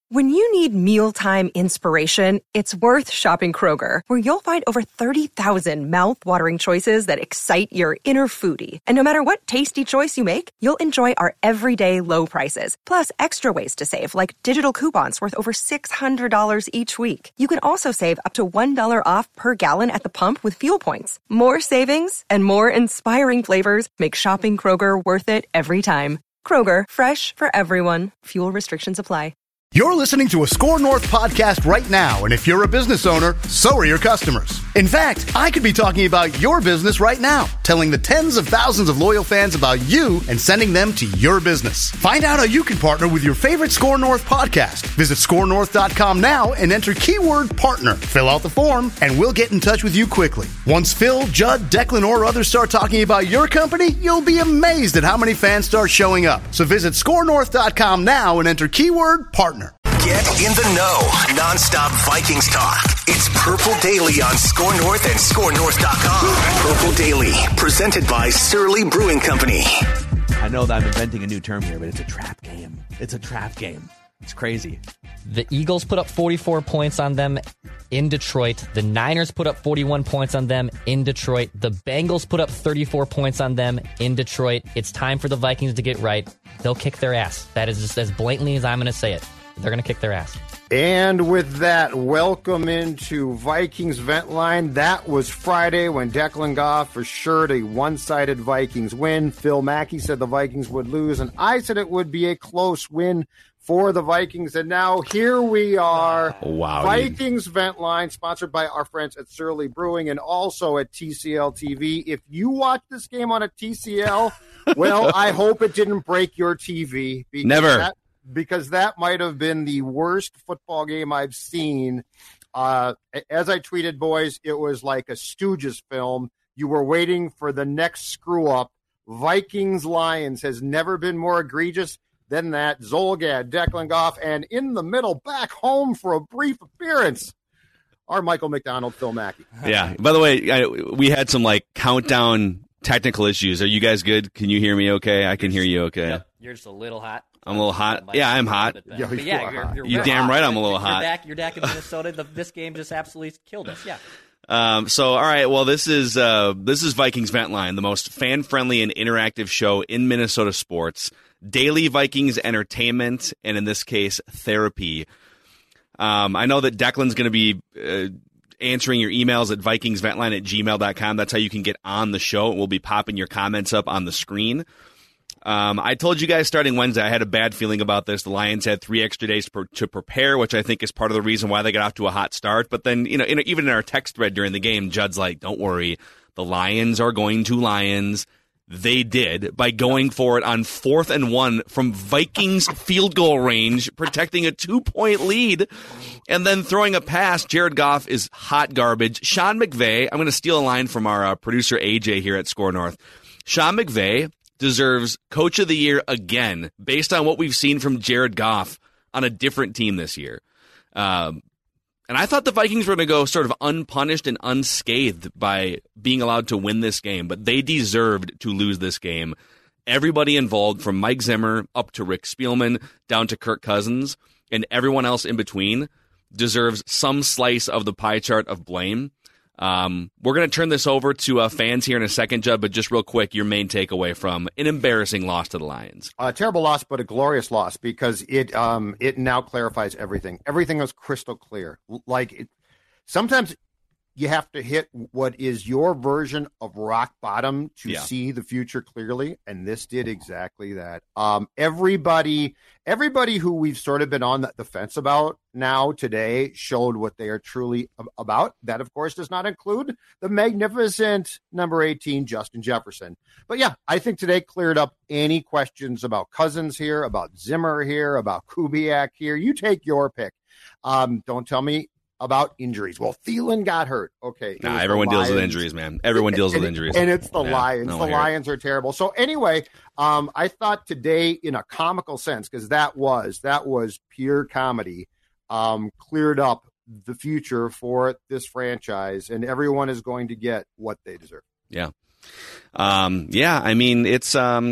When you need mealtime inspiration, it's worth shopping Kroger, where you'll find over 30,000 mouth-watering choices that excite your inner foodie. And no matter what tasty choice you make, you'll enjoy our everyday low prices, plus extra ways to save, like digital coupons worth over $600 each week. You can also save up to $1 off per gallon at the pump with fuel points. More savings and more inspiring flavors make shopping Kroger worth it every time. Kroger, fresh for everyone. Fuel restrictions apply. You're listening to a Score North podcast right now, and if you're a business owner, so are your customers. In fact, I could be talking about your business right now, telling the tens of thousands of loyal fans about you and sending them to your business. Find out how you can partner with your favorite Score North podcast. Visit scorenorth.com now and enter keyword partner. Fill out the form, and we'll get in touch with you quickly. Once Phil, Judd, Declan, or others start talking about your company, you'll be amazed at how many fans start showing up. So visit scorenorth.com now and enter keyword partner. Get in the know. Non-stop Vikings talk. It's Purple Daily on Score North and scorenorth.com. Purple Daily, presented by Surly Brewing Company. I know that I'm inventing a new term here, but it's a trap game. It's a trap game. It's crazy. The Eagles put up 44 points on them in Detroit. The Niners put up 41 points on them in Detroit. The Bengals put up 34 points on them in Detroit. It's time for the Vikings to get right. They'll kick their ass. That is just as blatantly as I'm going to say it. They're going to kick their ass. And with that, welcome into Vikings Vent Line. That was Friday when Declan Goff assured a one-sided Vikings win. Phil Mackey said the Vikings would lose, and I said it would be a close win for the Vikings. And now here we are. Wow. Vikings Vent Line, sponsored by our friends at Surly Brewing and also at TCL TV. If you watch this game on a TCL, well, I hope it didn't break your TV. Never. Because that might have been the worst football game I've seen. As I tweeted, boys, it was like a Stooges film. You were waiting for the next screw-up. Vikings-Lions has never been more egregious than that. Zolgad, Declan Goff, and in the middle, back home for a brief appearance, our Michael McDonald, Phil Mackey. Yeah. By the way, we had some, countdown technical issues. Are you guys good? Can you hear me okay? I can hear you okay. Yep. You're just a little hot. I'm a little hot. Yeah, I'm hot. You're damn right I'm a little hot. You're back in Minnesota. This game just absolutely killed us. Yeah. So, all right. Well, this is Vikings Vent Line, the most fan-friendly and interactive show in Minnesota sports. Daily Vikings entertainment, and in this case, therapy. I know that Declan's going to be answering your emails at vikingsventline@gmail.com. That's how you can get on the show. We'll be popping your comments up on the screen. I told you guys starting Wednesday I had a bad feeling about this. The Lions had 3 extra days to prepare, which I think is part of the reason why they got off to a hot start. But then, even in our text thread during the game, Judd's like, don't worry, the Lions are going to Lions. They did by going for it on 4th and 1 from Vikings field goal range, protecting a 2-point lead, and then throwing a pass. Jared Goff is hot garbage. Sean McVay, I'm going to steal a line from our producer AJ here at Score North. Sean McVay deserves Coach of the Year again, based on what we've seen from Jared Goff on a different team this year. And I thought the Vikings were going to go sort of unpunished and unscathed by being allowed to win this game, but they deserved to lose this game. Everybody involved, from Mike Zimmer up to Rick Spielman, down to Kirk Cousins, and everyone else in between, deserves some slice of the pie chart of blame. We're going to turn this over to fans here in a second, Judd, but just real quick, your main takeaway from an embarrassing loss to the Lions. A terrible loss, but a glorious loss, because it now clarifies everything. Everything was crystal clear. Sometimes you have to hit what is your version of rock bottom to see the future clearly, and this did exactly that. Everybody who we've sort of been on the fence about now today showed what they are truly about. That, of course, does not include the magnificent number 18, Justin Jefferson. But yeah, I think today cleared up any questions about Cousins here, about Zimmer here, about Kubiak here. You take your pick. Don't tell me about injuries. Well, Thielen got hurt. Okay. Nah, everyone deals with injuries, man. Everyone deals with injuries. And it's the Lions. The Lions are terrible. So anyway, I thought today, in a comical sense, because that was pure comedy, cleared up the future for this franchise, and everyone is going to get what they deserve. Yeah. I mean, it's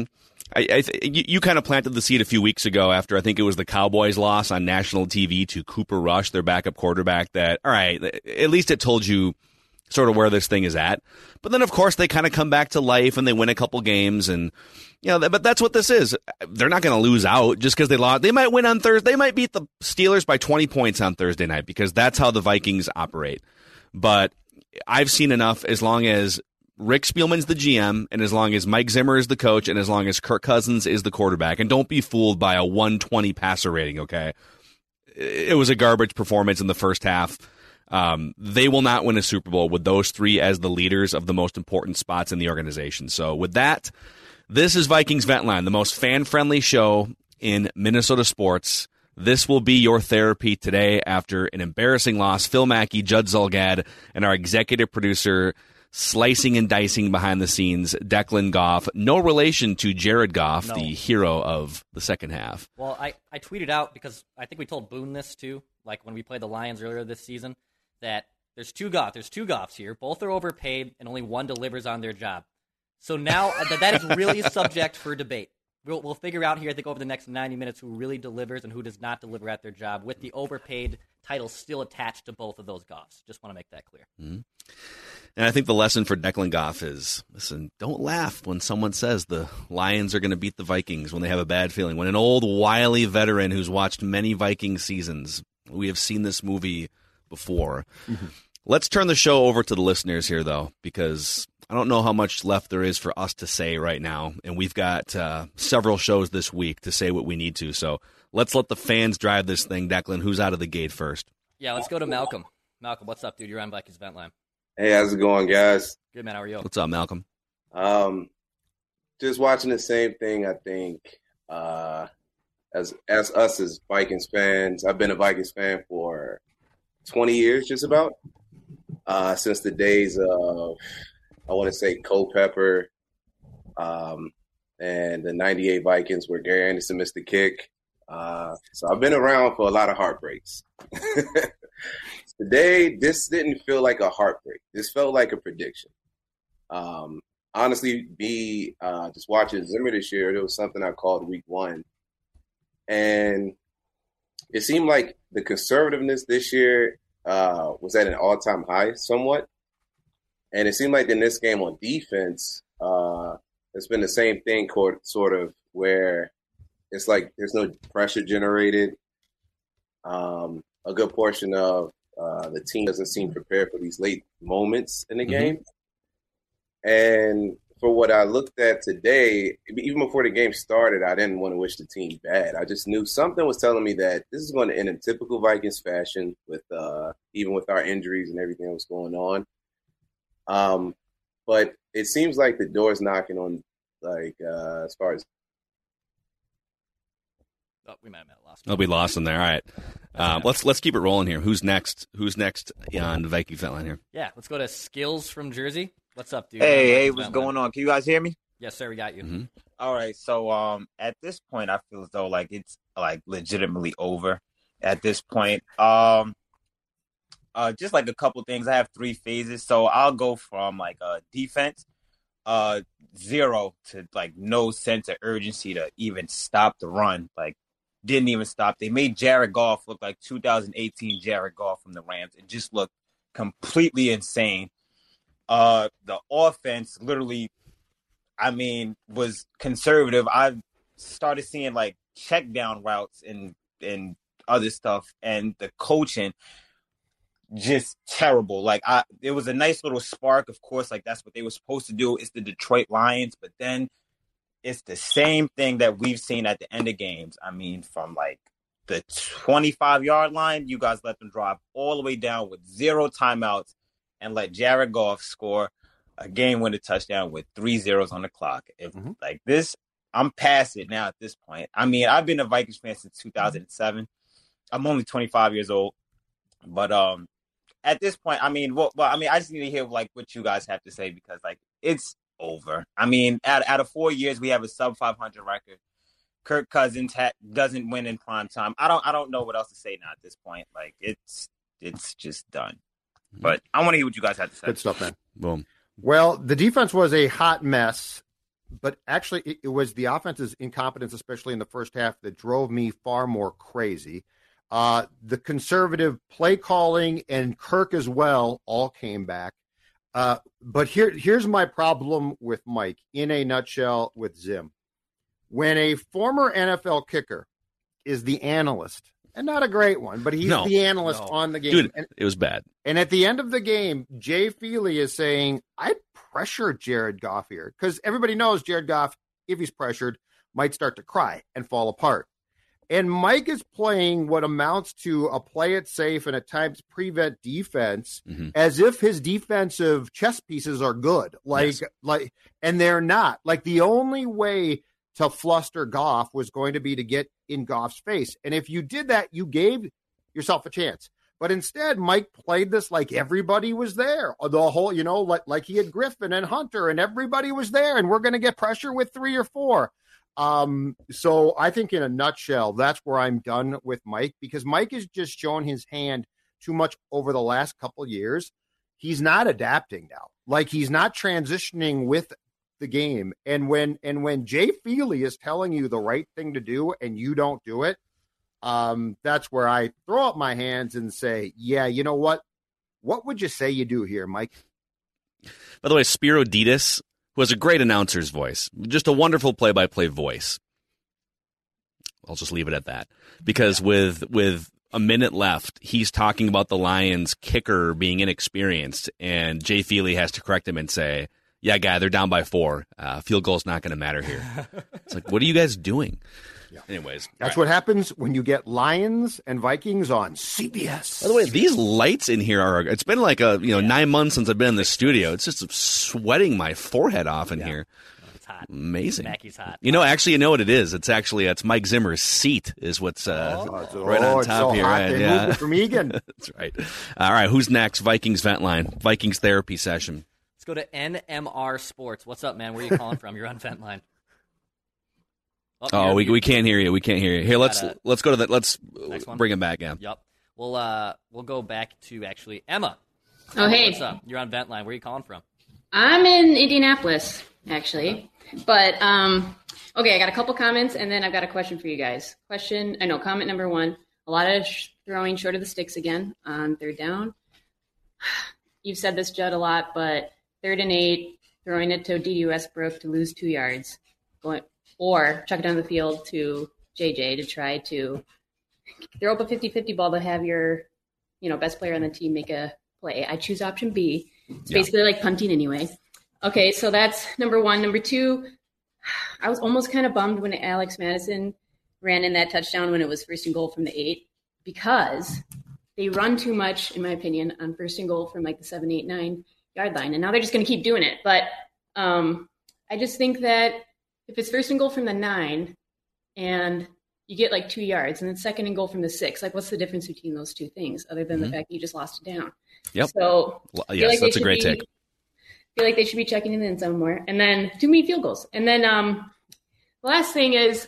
You kind of planted the seed a few weeks ago after I think it was the Cowboys' loss on national TV to Cooper Rush, their backup quarterback, that, all right, at least it told you sort of where this thing is at. But then, of course, they kind of come back to life and they win a couple games. And, but that's what this is. They're not going to lose out just because they lost. They might win on Thursday. They might beat the Steelers by 20 points on Thursday night because that's how the Vikings operate. But I've seen enough as long as Rick Spielman's the GM, and as long as Mike Zimmer is the coach, and as long as Kirk Cousins is the quarterback. And don't be fooled by a 120 passer rating, okay? It was a garbage performance in the first half. They will not win a Super Bowl with those three as the leaders of the most important spots in the organization. So with that, this is Vikings Vent Line, the most fan-friendly show in Minnesota sports. This will be your therapy today after an embarrassing loss. Phil Mackey, Judd Zulgad, and our executive producer slicing and dicing behind the scenes, Declan Goff. No relation to Jared Goff, the hero of the second half. Well, I tweeted out, because I think we told Boone this too, like when we played the Lions earlier this season, that there's two Goffs here. Both are overpaid, and only one delivers on their job. So now that is really subject for debate. We'll figure out here, I think, over the next 90 minutes who really delivers and who does not deliver at their job, with the overpaid title still attached to both of those Goffs. Just want to make that clear. Mm-hmm. And I think the lesson for Declan Goff is, listen, don't laugh when someone says the Lions are going to beat the Vikings when they have a bad feeling. When an old, wily veteran who's watched many Viking seasons, we have seen this movie before. Mm-hmm. Let's turn the show over to the listeners here, though, because I don't know how much left there is for us to say right now, and we've got several shows this week to say what we need to. So let's let the fans drive this thing. Declan, who's out of the gate first? Yeah, let's go to Malcolm. Malcolm, what's up, dude? You're on Vikings Vent Line. Hey, how's it going, guys? Good, man. How are you? What's up, Malcolm? Just watching the same thing, I think, as us as Vikings fans. I've been a Vikings fan for 20 years, just about, since the days of, I want to say, Culpepper, and the 98 Vikings where Gary Anderson missed the kick. So I've been around for a lot of heartbreaks. Today, this didn't feel like a heartbreak. This felt like a prediction. Honestly, just watching Zimmer this year, there was something I called week one. And it seemed like the conservativeness this year was at an all-time high somewhat. And it seemed like in this game on defense, it's been the same thing, sort of, where it's like there's no pressure generated. A good portion of the team doesn't seem prepared for these late moments in the game. And for what I looked at today, even before the game started, I didn't want to wish the team bad. I just knew something was telling me that this is going to end in typical Vikings fashion, with even with our injuries and everything that was going on. But it seems like the door's knocking on, like, as far as. Oh, we might have lost. Oh, we lost him there. All right. Let's keep it rolling here. Who's next? Who's next on the Viking Vent Line here? Yeah, let's go to Skills from Jersey. What's up, dude? Hey, what's going on? Can you guys hear me? Yes, sir. We got you. Mm-hmm. All right. So at this point, I feel as though like it's like legitimately over at this point. Just like a couple things. I have three phases. So I'll go from like defense, 0 to like no sense of urgency to even stop the run. Like, didn't even stop. They made Jared Goff look like 2018 Jared Goff from the Rams. It just looked completely insane. The offense literally, I mean, was conservative. I started seeing like check down routes and other stuff, and the coaching just terrible. Like, it was a nice little spark, of course, like that's what they were supposed to do. It's the Detroit Lions, but then it's the same thing that we've seen at the end of games. I mean, from like the 25-yard line, you guys let them drive all the way down with 0 timeouts and let Jared Goff score a game-winning touchdown with 3 zeros on the clock. If like this, I'm past it now at this point. I mean, I've been a Vikings fan since 2007. I'm only 25 years old, but at this point, I mean, I just need to hear like what you guys have to say, because like it's over. I mean, out of 4 years, we have a sub 500 record. Kirk Cousins doesn't win in prime time. I don't know what else to say now at this point. Like it's just done. But I want to hear what you guys have to say. Good stuff, man. Boom. Well, the defense was a hot mess but actually, it was the offense's incompetence, especially in the first half, that drove me far more crazy. The conservative play calling and Kirk as well all came back. But here's my problem with Mike in a nutshell with Zim. When a former NFL kicker is the analyst, and not a great one, but he's the analyst on the game. Dude, it was bad. And at the end of the game, Jay Feely is saying, I'd pressure Jared Goff here, because everybody knows Jared Goff, if he's pressured, might start to cry and fall apart. And Mike is playing what amounts to a play it safe and at times prevent defense, as if his defensive chess pieces are good. And they're not. Like, the only way to fluster Goff was going to be to get in Goff's face. And if you did that, you gave yourself a chance. But instead, Mike played this like everybody was there. The whole, like he had Griffin and Hunter and everybody was there, and we're going to get pressure with 3 or 4. So I think in a nutshell, that's where I'm done with Mike, because Mike has just shown his hand too much over the last couple years. He's not adapting now. Like, he's not transitioning with the game. And when Jay Feely is telling you the right thing to do and you don't do it, that's where I throw up my hands and say, yeah, you know what? What would you say you do here, Mike? By the way, Spiro Ditas, who has a great announcer's voice, just a wonderful play-by-play voice. I'll just leave it at that. Because with a minute left, he's talking about the Lions kicker being inexperienced, and Jay Feely has to correct him and say, yeah, guy, they're down by 4. Field goal's not going to matter here. It's like, what are you guys doing? Yeah. Anyways. That's what happens when you get Lions and Vikings on CBS. By the way, these lights in here it's been like 9 months since I've been in the studio. It's just sweating my forehead off in here. It's hot. Amazing. Mackey's hot. Actually, what it is? It's Mike Zimmer's seat is what's right on top so here. Hot. Right? They Yeah. moved it from Egan. That's right. All right. Who's next? Vikings Vent Line. Vikings therapy session. Let's go to NMR Sports. What's up, man? Where are you calling from? You're on Vent Line. We can't hear you. We can't hear you. Here, let's go to let's bring it back. Yeah. Yep. We'll go back to actually Emma. Oh, hey. What's up? You're on Vent Line. Where are you calling from? I'm in Indianapolis, actually. But okay, I got a couple comments, and then I've got a question for you guys. Comment number 1. A lot of throwing short of the sticks again on 3rd down. You've said this, Judd, a lot, but 3rd and 8, throwing it to D.D. Westbrook to lose 2 yards, or chuck it down the field to JJ to try to throw up a 50-50 ball to have your, best player on the team make a play. I choose option B. It's basically like punting anyway. Okay, so that's number 1. Number 2, I was almost kind of bummed when Alex Madison ran in that touchdown when it was 1st and goal from the 8, because they run too much, in my opinion, on 1st and goal from like the 7, 8, 9 yard line. And now they're just going to keep doing it. But I just think that if it's 1st and goal from the 9 and you get like 2 yards, and then 2nd and goal from the 6, like, what's the difference between those two things other than the fact that you just lost it down? Yep. So yes, that's a great take. I feel like they should be checking it in somewhere. And then too many field goals. And then the last thing is,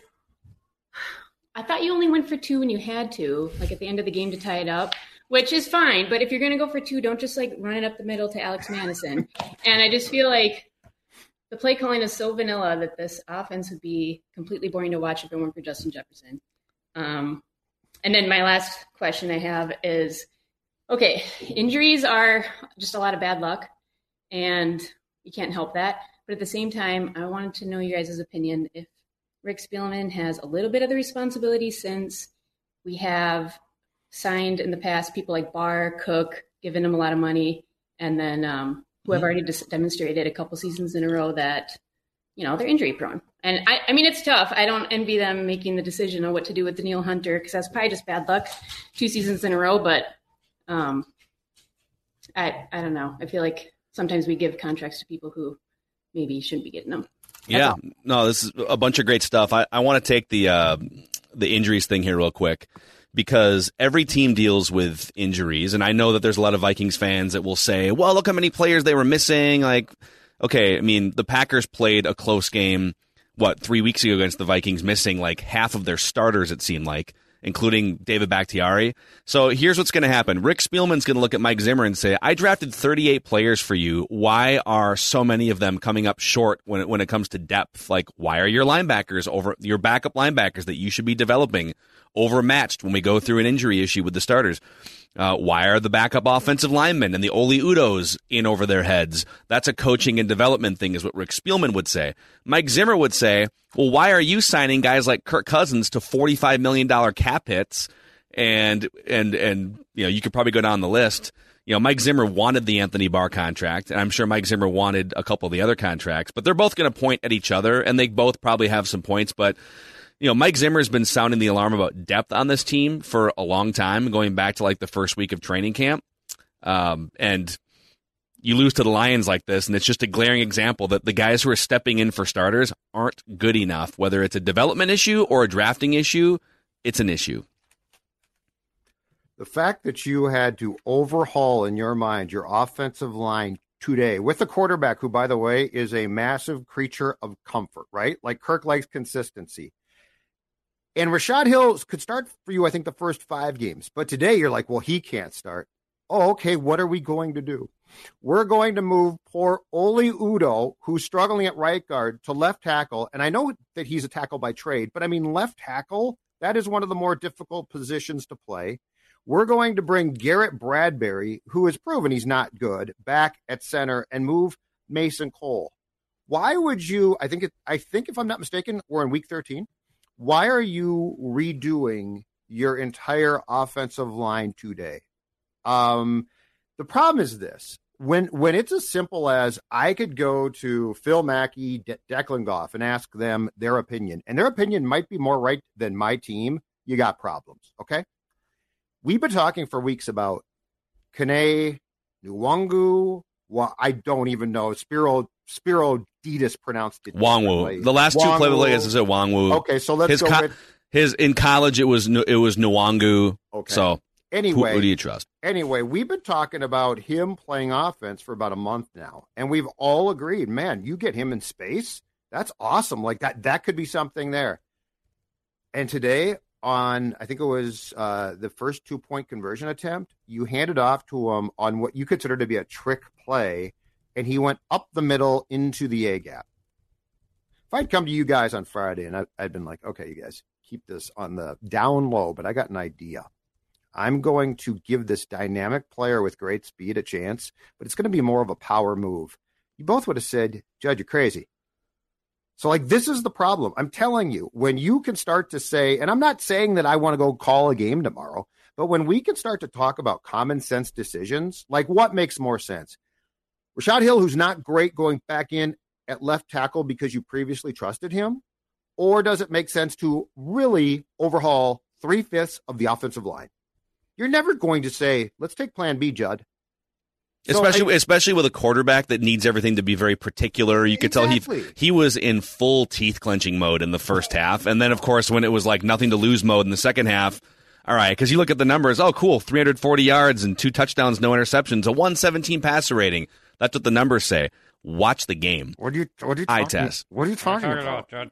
I thought you only went for 2 when you had to, like at the end of the game to tie it up, which is fine. But if you're going to go for 2, don't just like run it up the middle to Alex Madison. And I just feel like the play calling is so vanilla that this offense would be completely boring to watch if it weren't for Justin Jefferson. And then my last question I have is, okay, injuries are just a lot of bad luck, and you can't help that. But at the same time, I wanted to know you guys' opinion if Rick Spielman has a little bit of the responsibility, since we have signed in the past people like Barr, Cook, given him a lot of money, and then who have already demonstrated a couple seasons in a row that, they're injury prone. And I mean, it's tough. I don't envy them making the decision on what to do with Danielle Hunter, because that's probably just bad luck 2 seasons in a row. But I don't know. I feel like sometimes we give contracts to people who maybe shouldn't be getting them. No, this is a bunch of great stuff. I want to take the injuries thing here real quick, because every team deals with injuries. And I know that there's a lot of Vikings fans that will say, well, look how many players they were missing. Like, okay, I mean, the Packers played a close game, 3 weeks ago against the Vikings, missing like half of their starters, it seemed like. including David Bakhtiari. So here's what's going to happen. Rick Spielman's going to look at Mike Zimmer and say, I drafted 38 players for you. Why are so many of them coming up short when it comes to depth? Like, why are your linebackers your backup linebackers that you should be developing overmatched when we go through an injury issue with the starters? Why are the backup offensive linemen and the Oli Udos in over their heads? That's a coaching and development thing, is what Rick Spielman would say. Mike Zimmer would say, well, why are you signing guys like Kirk Cousins to $45 million cap hits? And you could probably go down the list. Mike Zimmer wanted the Anthony Barr contract, and I'm sure Mike Zimmer wanted a couple of the other contracts, but they're both going to point at each other, and they both probably have some points, but Mike Zimmer's been sounding the alarm about depth on this team for a long time, going back to like the first week of training camp. And you lose to the Lions like this, and it's just a glaring example that the guys who are stepping in for starters aren't good enough. Whether it's a development issue or a drafting issue, it's an issue. The fact that you had to overhaul in your mind your offensive line today with a quarterback who, by the way, is a massive creature of comfort, right? Like Kirk likes consistency. And Rashad Hill could start for you, I think, the first 5 games. But today you're like, well, he can't start. Oh, okay, what are we going to do? We're going to move poor Oli Udo, who's struggling at right guard, to left tackle. And I know that he's a tackle by trade, but I mean, left tackle, that is one of the more difficult positions to play. We're going to bring Garrett Bradbury, who has proven he's not good, back at center and move Mason Cole. Why would you, I think if I'm not mistaken, we're in week 13. Why are you redoing your entire offensive line today? The problem is this. When it's as simple as I could go to Phil Mackey, Declan Goff, and ask them their opinion, and their opinion might be more right than my team, you got problems, okay? We've been talking for weeks about Kene, Nwangu, I don't even know, Spiro Ditas pronounced it. Wangwu. The last two play is Wangwu. Okay, so let's go with in college. It was Nwangu. Okay. So anyway, who do you trust? Anyway, we've been talking about him playing offense for about a month now, and we've all agreed, man, you get him in space, that's awesome. Like that could be something there. And today, on I think it was the first 2-point conversion attempt, you handed off to him on what you consider to be a trick play. And he went up the middle into the A-gap. If I'd come to you guys on Friday and I'd been like, okay, you guys keep this on the down low, but I got an idea. I'm going to give this dynamic player with great speed a chance, but it's going to be more of a power move. You both would have said, Judd, you're crazy. So, like, this is the problem. I'm telling you, when you can start to say, and I'm not saying that I want to go call a game tomorrow, but when we can start to talk about common sense decisions, like what makes more sense? Rashad Hill, who's not great, going back in at left tackle because you previously trusted him? Or does it make sense to really overhaul 3/5 of the offensive line? You're never going to say, let's take plan B, Judd. Especially with a quarterback that needs everything to be very particular. You could tell he was in full teeth-clenching mode in the first half. And then, of course, when it was like nothing to lose mode in the second half, all right, because you look at the numbers, oh, cool, 340 yards and 2 touchdowns, no interceptions, a 117 passer rating. That's what the numbers say. Watch the game. What are you eye test. What are you talking about, Judd?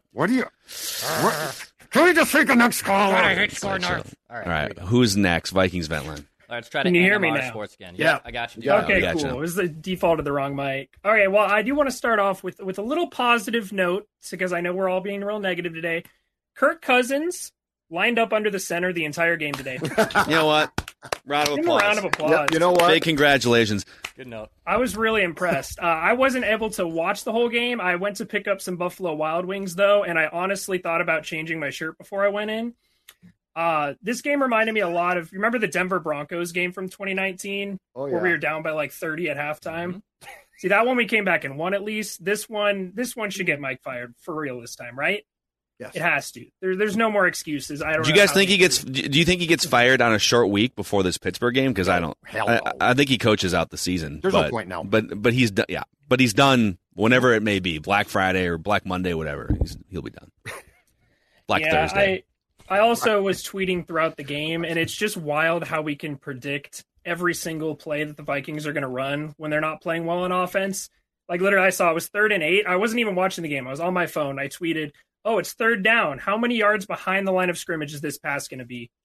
Can we just take the next call? I hate Score North. All right. Who's next? Vikings vent line. Let's try to Can you hear me NMR now? Sports again. Yeah, I got you. Okay, cool. It was the default of the wrong mic. All right, well, I do want to start off with a little positive note because I know we're all being real negative today. Kirk Cousins lined up under the center the entire game today. You know what? Round of applause. Round of applause. Yep, you know what? Big congratulations. Good note. I was really impressed. I wasn't able to watch the whole game. I went to pick up some Buffalo Wild Wings, though, and I honestly thought about changing my shirt before I went in. This game reminded me a lot of, remember the Denver Broncos game from 2019? Oh, yeah. Where we were down by like 30 at halftime? Mm-hmm. See, that one we came back and won at least. This one should get Mike fired for real this time, right? Yes. It has to. There's no more excuses. I don't. Do you guys think do you think he gets fired on a short week before this Pittsburgh game? Because I don't. Hell no. I think he coaches out the season. There's no point now. But he's done. Yeah. But he's done whenever it may be, Black Friday or Black Monday, whatever. He'll be done. Thursday. I also was tweeting throughout the game, and it's just wild how we can predict every single play that the Vikings are going to run when they're not playing well on offense. Like, literally, I saw it was 3rd and 8. I wasn't even watching the game. I was on my phone. I tweeted, oh, it's 3rd down. How many yards behind the line of scrimmage is this pass going to be?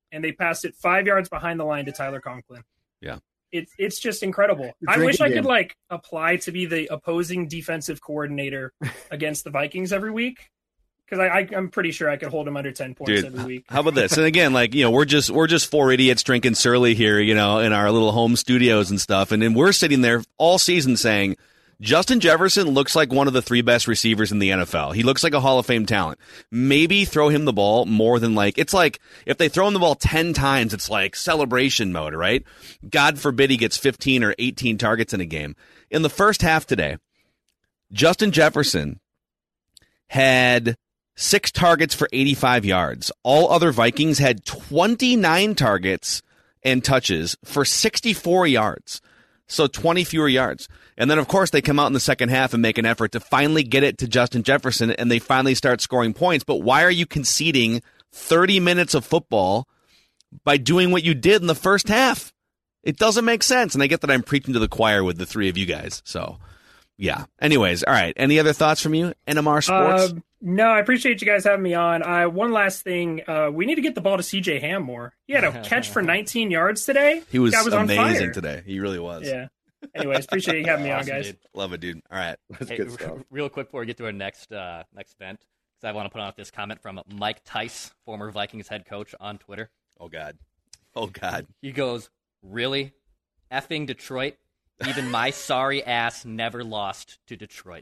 and they passed it 5 yards behind the line to Tyler Conklin. Yeah. It's just incredible. I wish I could apply to be the opposing defensive coordinator against the Vikings every week, because I'm pretty sure I could hold them under 10 points every week. How about this? And again, we're just four idiots drinking Surly here, in our little home studios and stuff, and then we're sitting there all season saying Justin Jefferson looks like one of the 3 best receivers in the NFL. He looks like a Hall of Fame talent. Maybe throw him the ball more than it's like if they throw him the ball 10 times, it's like celebration mode, right? God forbid he gets 15 or 18 targets in a game. In the first half today, Justin Jefferson had 6 targets for 85 yards. All other Vikings had 29 targets and touches for 64 yards. So 20 fewer yards. And then, of course, they come out in the second half and make an effort to finally get it to Justin Jefferson, and they finally start scoring points. But why are you conceding 30 minutes of football by doing what you did in the first half? It doesn't make sense. And I get that I'm preaching to the choir with the 3 of you guys. So, yeah. Anyways, all right. Any other thoughts from you, NMR Sports? No, I appreciate you guys having me on. One last thing. We need to get the ball to C.J. Ham more. He had a catch for 19 yards today. He was on amazing fire today. He really was. Yeah. Anyways, appreciate you having me on, guys. Dude. Love it, dude. All right. That's good stuff. Real quick before we get to our next event, because I want to put out this comment from Mike Tice, former Vikings head coach, on Twitter. Oh, God. He goes, "Really? Effing Detroit? Even my sorry ass never lost to Detroit."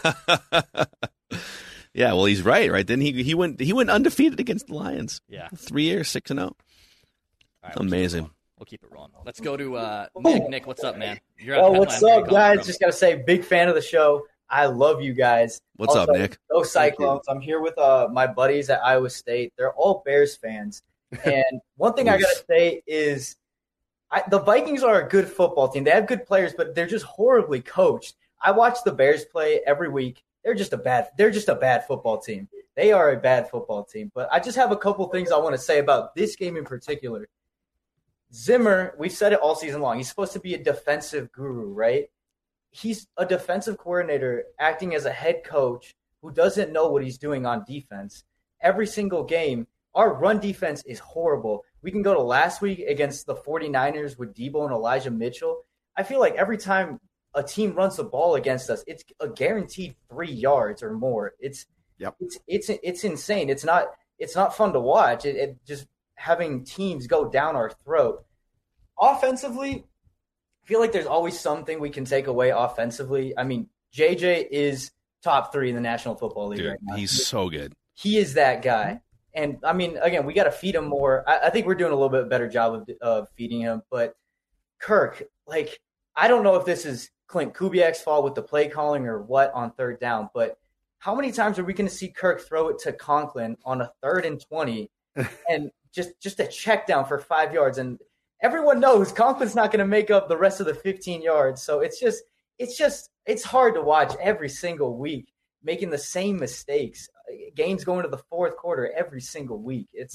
Yeah, well, he's right? Didn't he went undefeated against the Lions. Yeah. 3 years, 6-0. Right, amazing. We'll keep it rolling. Let's go to Nick. Nick, what's up, man? What's up, guys? Just got to say, big fan of the show. I love you guys. What's up, Nick? Go Cyclones. I'm here with my buddies at Iowa State. They're all Bears fans. And one thing I got to say is the Vikings are a good football team. They have good players, but they're just horribly coached. I watch the Bears play every week. They're just a bad football team. They are a bad football team. But I just have a couple things I want to say about this game in particular. Zimmer, we've said it all season long. He's supposed to be a defensive guru, right? He's a defensive coordinator acting as a head coach who doesn't know what he's doing on defense. Every single game, our run defense is horrible. We can go to last week against the 49ers with Debo and Elijah Mitchell. I feel like every time a team runs the ball against us, it's a guaranteed 3 yards or more. It's insane. It's not fun to watch. It just having teams go down our throat. Offensively, I feel like there's always something we can take away offensively. I mean, JJ is top 3 in the National Football League right now. He's so good. He is that guy. And, I mean, again, we got to feed him more. I think we're doing a little bit better job of feeding him. But Kirk, I don't know if this is Clint Kubiak's fault with the play calling or what on third down, but how many times are we going to see Kirk throw it to Conklin on a 3rd and 20 and just a check down for 5 yards? And everyone knows Conklin's not going to make up the rest of the 15 yards. So it's hard to watch every single week, making the same mistakes. Games going to the fourth quarter every single week. It's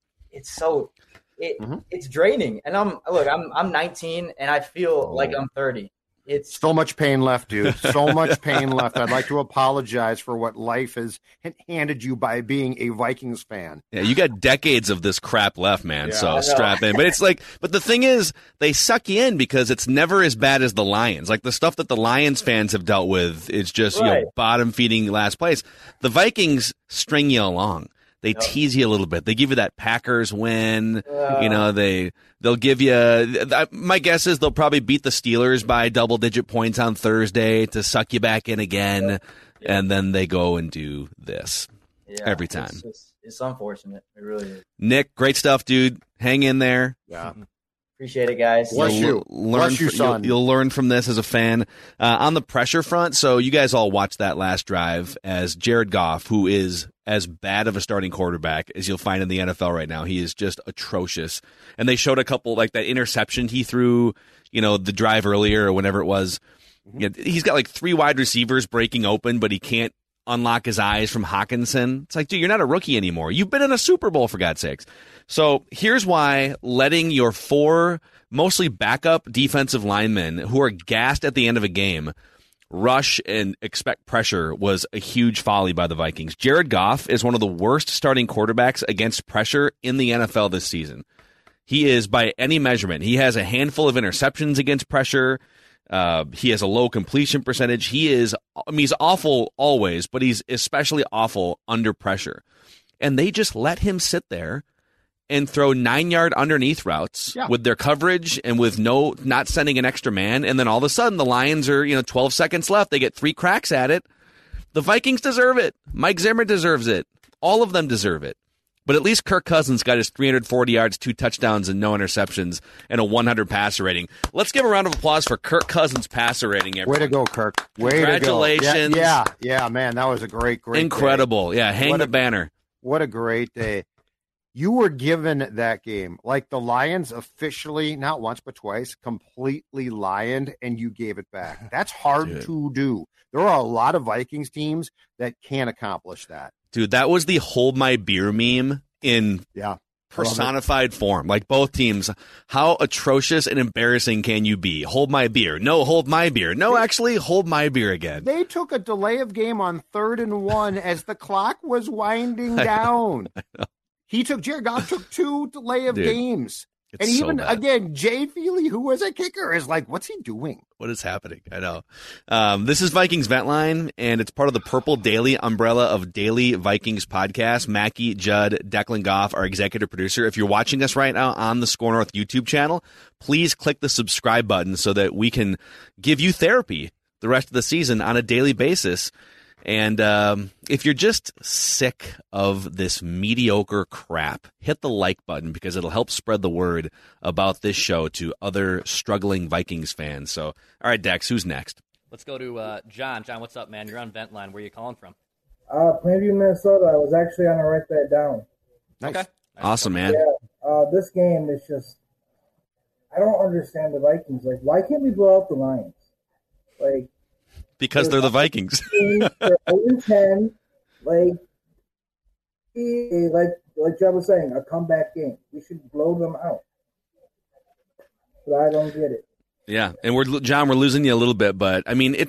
draining. And I'm 19 and I feel like I'm 30. It's so much pain left, dude. So much pain left. I'd like to apologize for what life has handed you by being a Vikings fan. Yeah, you got decades of this crap left, man. Yeah, so strap in. But but the thing is, they suck you in because it's never as bad as the Lions. Like the stuff that the Lions fans have dealt with, it's just bottom feeding last place. The Vikings string you along. They tease you a little bit. They give you that Packers win. They'll give you. My guess is they'll probably beat the Steelers by double-digit points on Thursday to suck you back in again, and then they go and do this every time. It's unfortunate. It really is. Nick, great stuff, dude. Hang in there. Yeah. Appreciate it, guys. Bless you, son. You'll learn from this as a fan. On the pressure front, so you guys all watched that last drive as Jared Goff, who is as bad of a starting quarterback as you'll find in the NFL right now. He is just atrocious. And they showed a couple, like that interception he threw, the drive earlier or whenever it was. Mm-hmm. He's got like 3 wide receivers breaking open, but he can't unlock his eyes from Hawkinson. It's like, dude, you're not a rookie anymore. You've been in a Super Bowl, for God's sakes. So here's why letting your 4 mostly backup defensive linemen who are gassed at the end of a game rush and expect pressure was a huge folly by the Vikings. Jared Goff is one of the worst starting quarterbacks against pressure in the NFL this season. He is, by any measurement, he has a handful of interceptions against pressure. He has a low completion percentage. He's awful always, but he's especially awful under pressure. And they just let him sit there and throw 9-yard underneath routes with their coverage and with not sending an extra man. And then all of a sudden the Lions are, 12 seconds left. They get 3 cracks at it. The Vikings deserve it. Mike Zimmer deserves it. All of them deserve it. But at least Kirk Cousins got his 340 yards, 2 touchdowns, and no interceptions, and a 100 passer rating. Let's give a round of applause for Kirk Cousins' passer rating. Everyone. Way to go, Kirk. Congratulations. Yeah, man, that was a great Incredible. day. Yeah, hang the banner. What a great day. You were given that game. Like the Lions officially, not once but twice, completely lioned, and you gave it back. That's hard to do. There are a lot of Vikings teams that can't accomplish that. Dude, that was the hold my beer meme in personified form. Like both teams, how atrocious and embarrassing can you be? Hold my beer. No, hold my beer. No, actually, hold my beer again. They took a delay of game on 3rd and 1 as the clock was winding down. Jared Goff took 2 delay of games. And even, again, Jay Feely, who was a kicker, is like, what's he doing? What is happening? I know. This is Vikings Vent Line, and it's part of the Purple Daily umbrella of Daily Vikings podcast. Mackie, Judd, Declan Goff, our executive producer. If you're watching us right now on the Score North YouTube channel, please click the subscribe button so that we can give you therapy the rest of the season on a daily basis. And if you're just sick of this mediocre crap, hit the like button because it'll help spread the word about this show to other struggling Vikings fans. So, all right, Dex, who's next? Let's go to John. John, what's up, man? You're on Vent Line. Where are you calling from? Plainview, Minnesota. I was actually going to write that down. Nice. Okay. Awesome, man. Yeah, this game is just – I don't understand the Vikings. Like, why can't we blow out the Lions? Like – because they're the Vikings. They're 0-10, like Jeff was saying, a comeback game. We should blow them out. But I don't get it. Yeah, and we're losing you a little bit, but I mean,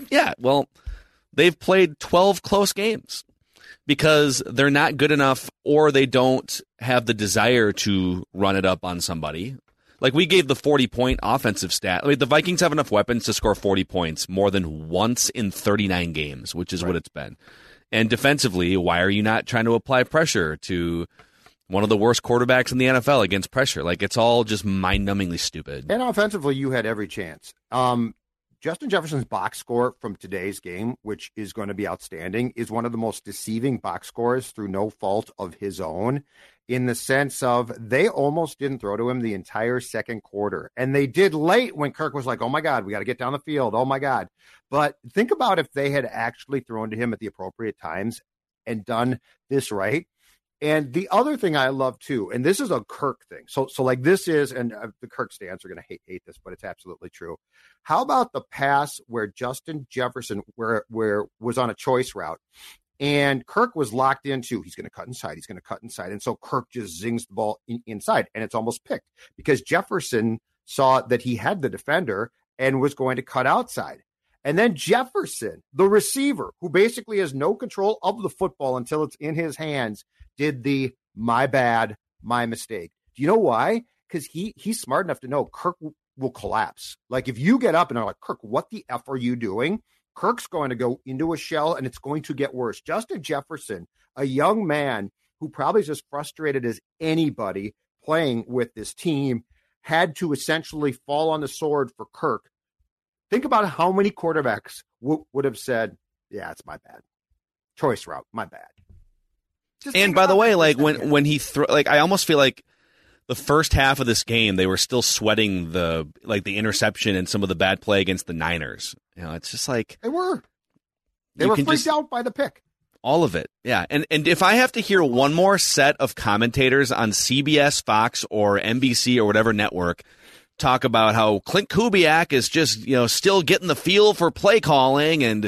they've played 12 close games because they're not good enough or they don't have the desire to run it up on somebody. Like, we gave the 40-point offensive stat. I mean, the Vikings have enough weapons to score 40 points more than once in 39 games, which is what it's been. And defensively, why are you not trying to apply pressure to one of the worst quarterbacks in the NFL against pressure? Like, it's all just mind-numbingly stupid. And offensively, you had every chance. Justin Jefferson's box score from today's game, which is going to be outstanding, is one of the most deceiving box scores through no fault of his own, in the sense of they almost didn't throw to him the entire second quarter. And they did late when Kirk was like, oh, my God, we got to get down the field. Oh, my God. But think about if they had actually thrown to him at the appropriate times and done this right. And the other thing I love, too, and this is a Kirk thing. So like this is, and the Kirk stands are going to hate this, but it's absolutely true. How about the pass where Justin Jefferson where was on a choice route and Kirk was locked into, he's going to cut inside. And so Kirk just zings the ball inside and it's almost picked because Jefferson saw that he had the defender and was going to cut outside. And then Jefferson, the receiver, who basically has no control of the football until it's in his hands, did the my bad, my mistake. Do you know why? Because he's smart enough to know Kirk will collapse. Like if you get up and are like, Kirk, what the F are you doing? Kirk's going to go into a shell and it's going to get worse. Justin Jefferson, a young man who probably is as frustrated as anybody playing with this team, had to essentially fall on the sword for Kirk. Think about how many quarterbacks would have said, yeah, it's my bad. Choice route, my bad. And by the way, like when he I almost feel like the first half of this game, they were still sweating the interception and some of the bad play against the Niners. You know, it's just like they were freaked out by the pick. All of it. Yeah. And if I have to hear one more set of commentators on CBS, Fox, or NBC or whatever network talk about how Clint Kubiak is just, still getting the feel for play calling and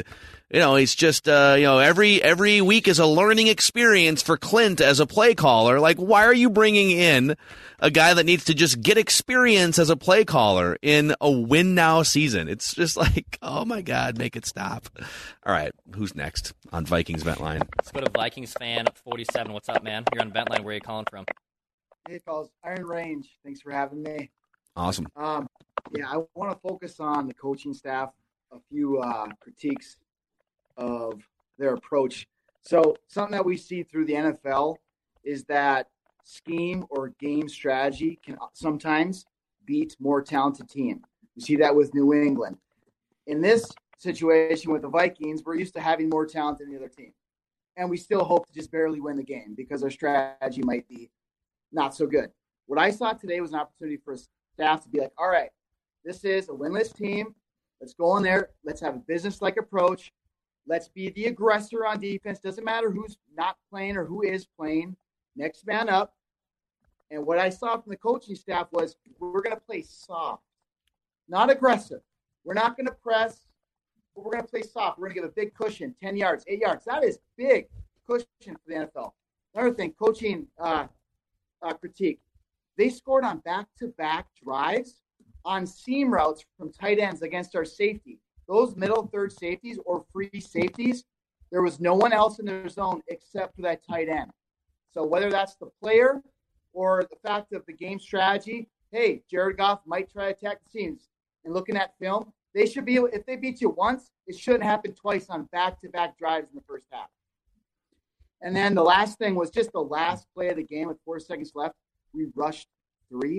He's just, every week is a learning experience for Clint as a play caller. Like, why are you bringing in a guy that needs to just get experience as a play caller in a win now season? It's just like, oh my God, make it stop. All right, who's next on Vikings Vent Line? Let's go to Vikings fan 47. What's up, man? You're on Vent Line. Where are you calling from? Hey, fellas. Iron Range. Thanks for having me. Awesome. I want to focus on the coaching staff. A few critiques of their approach. So something that we see through the NFL is that scheme or game strategy can sometimes beat more talented team. You see that with New England. In this situation with the Vikings, we're used to having more talent than the other team. And we still hope to just barely win the game because our strategy might be not so good. What I saw today was an opportunity for staff to be like, all right, this is a winless team. Let's go in there. Let's have a business-like approach. Let's be the aggressor on defense. Doesn't matter who's not playing or who is playing. Next man up. And what I saw from the coaching staff was we're going to play soft, not aggressive. We're not going to press, but we're going to play soft. We're going to give a big cushion, 10 yards, 8 yards. That is big cushion for the NFL. Another thing, coaching critique. They scored on back-to-back drives on seam routes from tight ends against our safety. Those middle third safeties or free safeties, there was no one else in their zone except for that tight end. So whether that's the player or the fact of the game strategy, hey, Jared Goff might try to attack the seams. And looking at film, they should be, if they beat you once, it shouldn't happen twice on back-to-back drives in the first half. And then the last thing was just the last play of the game with 4 seconds left. We rushed 3,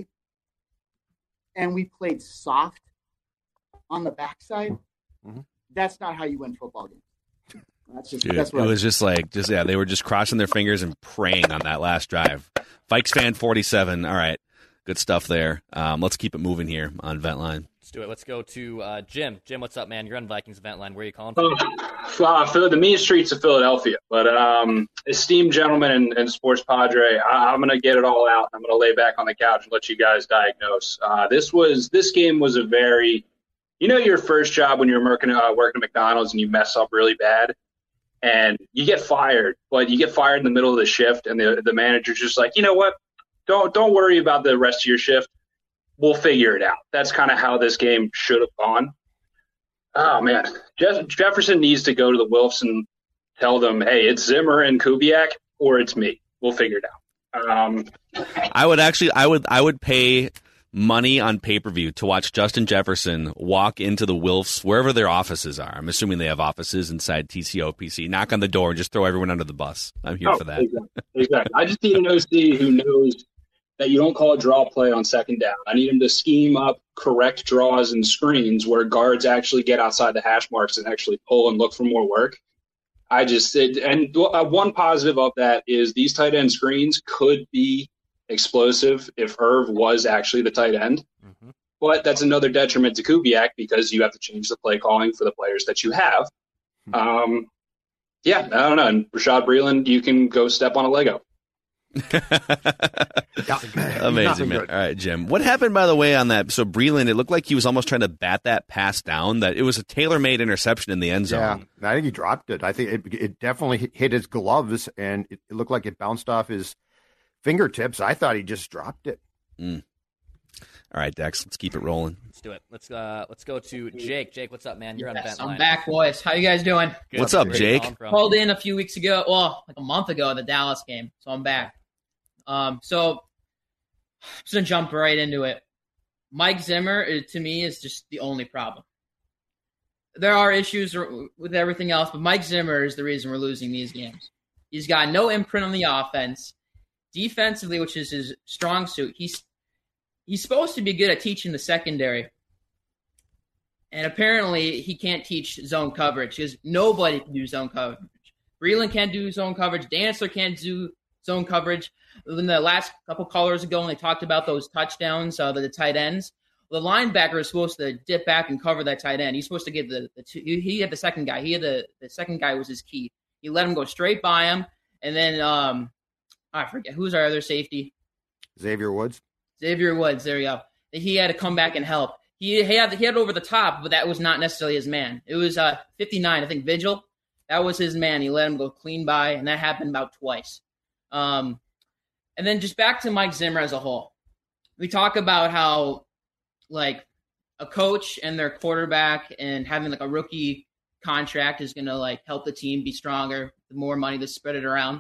and we played soft on the backside. Mm-hmm. That's not how you win football games. That's what it was just like, they were just crossing their fingers and praying on that last drive. Vikes fan 47. All right, good stuff there. Let's keep it moving here on Vent Line. Let's do it. Let's go to Jim. Jim, what's up, man? You're on Vikings Vent Line. Where are you calling from? For the mean streets of Philadelphia, but esteemed gentleman and sports padre, I'm going to get it all out. I'm going to lay back on the couch and let you guys diagnose. This game was a very, your first job when you're working at McDonald's and you mess up really bad and you get fired, but you get fired in the middle of the shift and the manager's just like, you know what? Don't worry about the rest of your shift. We'll figure it out. That's kind of how this game should have gone. Oh, man. Jefferson needs to go to the Wilfs and tell them, hey, it's Zimmer and Kubiak or it's me. We'll figure it out. I would pay money on pay-per-view to watch Justin Jefferson walk into the Wilfs, wherever their offices are. I'm assuming they have offices inside TCOPC. Knock on the door and just throw everyone under the bus. I'm here for that. Exactly. I just need an OC who knows that you don't call a draw play on second down. I need him to scheme up correct draws and screens where guards actually get outside the hash marks and actually pull and look for more work. One positive of that is these tight end screens could be explosive if Irv was actually the tight end. Mm-hmm. But that's another detriment to Kubiak because you have to change the play calling for the players that you have. I don't know. And Rashad Breeland, you can go step on a Lego. Amazing, man. All right, Jim. What happened, by the way, on that? So Breeland, it looked like he was almost trying to bat that pass down. That it was a tailor-made interception in the end zone. Yeah, I think he dropped it. I think it definitely hit his gloves, and it looked like it bounced off his fingertips. I thought he just dropped it. All right, Dex, let's keep it rolling. Let's do it. Let's go to Jake. Jake, what's up, man? You're on Vent Line. I'm back, boys. How you guys doing? Good. What's up, Jake? Called in a few weeks ago, like a month ago, the Dallas game, so I'm back. So I'm just going to jump right into it. Mike Zimmer, to me, is just the only problem. There are issues with everything else, but Mike Zimmer is the reason we're losing these games. He's got no imprint on the offense. Defensively, which is his strong suit, he's supposed to be good at teaching the secondary. And apparently he can't teach zone coverage because nobody can do zone coverage. Breeland can't do zone coverage. Dantzler can't do zone coverage. In the last couple callers ago, when they talked about those touchdowns, the tight ends, the linebacker is supposed to dip back and cover that tight end. He's supposed to get he had the second guy. He had the second guy was his key. He let him go straight by him. And then I forget, who's our other safety? Xavier Woods. There you go. He had to come back and help. he had over the top, but that was not necessarily his man. It was 59, I think, Vigil. That was his man. He let him go clean by, and that happened about twice. And then just back to Mike Zimmer as a whole. We talk about how, like, a coach and their quarterback and having, like, a rookie contract is going to, like, help the team be stronger, the more money to spread it around.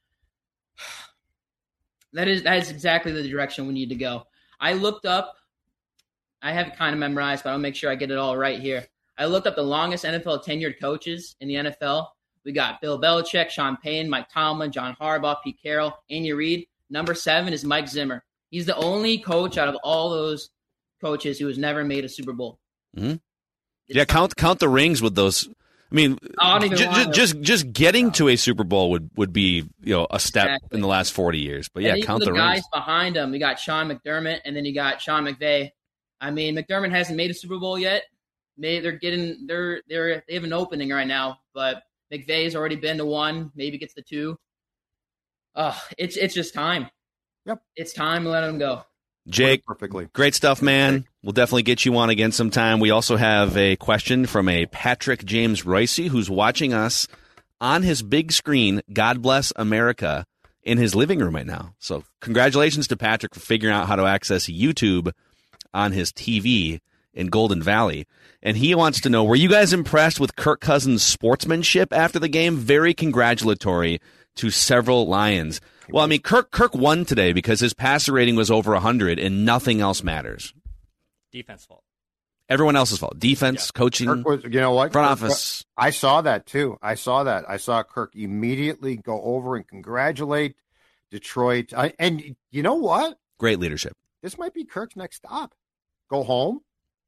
That is exactly the direction we need to go. I looked up, I have it kind of memorized, but I'll make sure I get it all right here. I looked up the longest NFL tenured coaches in the NFL. We got Bill Belichick, Sean Payton, Mike Tomlin, John Harbaugh, Pete Carroll, Andy Reid. Number 7 is Mike Zimmer. He's the only coach out of all those coaches who has never made a Super Bowl. Mm-hmm. Yeah, count the rings with those. I mean, just getting to a Super Bowl would be, you know, a step in the last 40 years. But yeah, count the guys rings. Behind him, we got Sean McDermott, and then you got Sean McVay. I mean, McDermott hasn't made a Super Bowl yet. They have an opening right now, but McVay's already been to 1, maybe gets to 2. It's just time. Yep, it's time to let him go. Jake, perfectly. Great stuff, man. We'll definitely get you on again sometime. We also have a question from a Patrick James Royce who's watching us on his big screen, God Bless America, in his living room right now. So congratulations to Patrick for figuring out how to access YouTube on his TV in Golden Valley. And he wants to know, were you guys impressed with Kirk Cousins' sportsmanship after the game? Very congratulatory to several Lions. Well, I mean, Kirk won today because his passer rating was over 100 and nothing else matters. Defense fault. Everyone else's fault. Defense, coaching, Kirk was, you know what? front office. I saw that too. I saw Kirk immediately go over and congratulate Detroit. And you know what? Great leadership. This might be Kirk's next stop. Go home,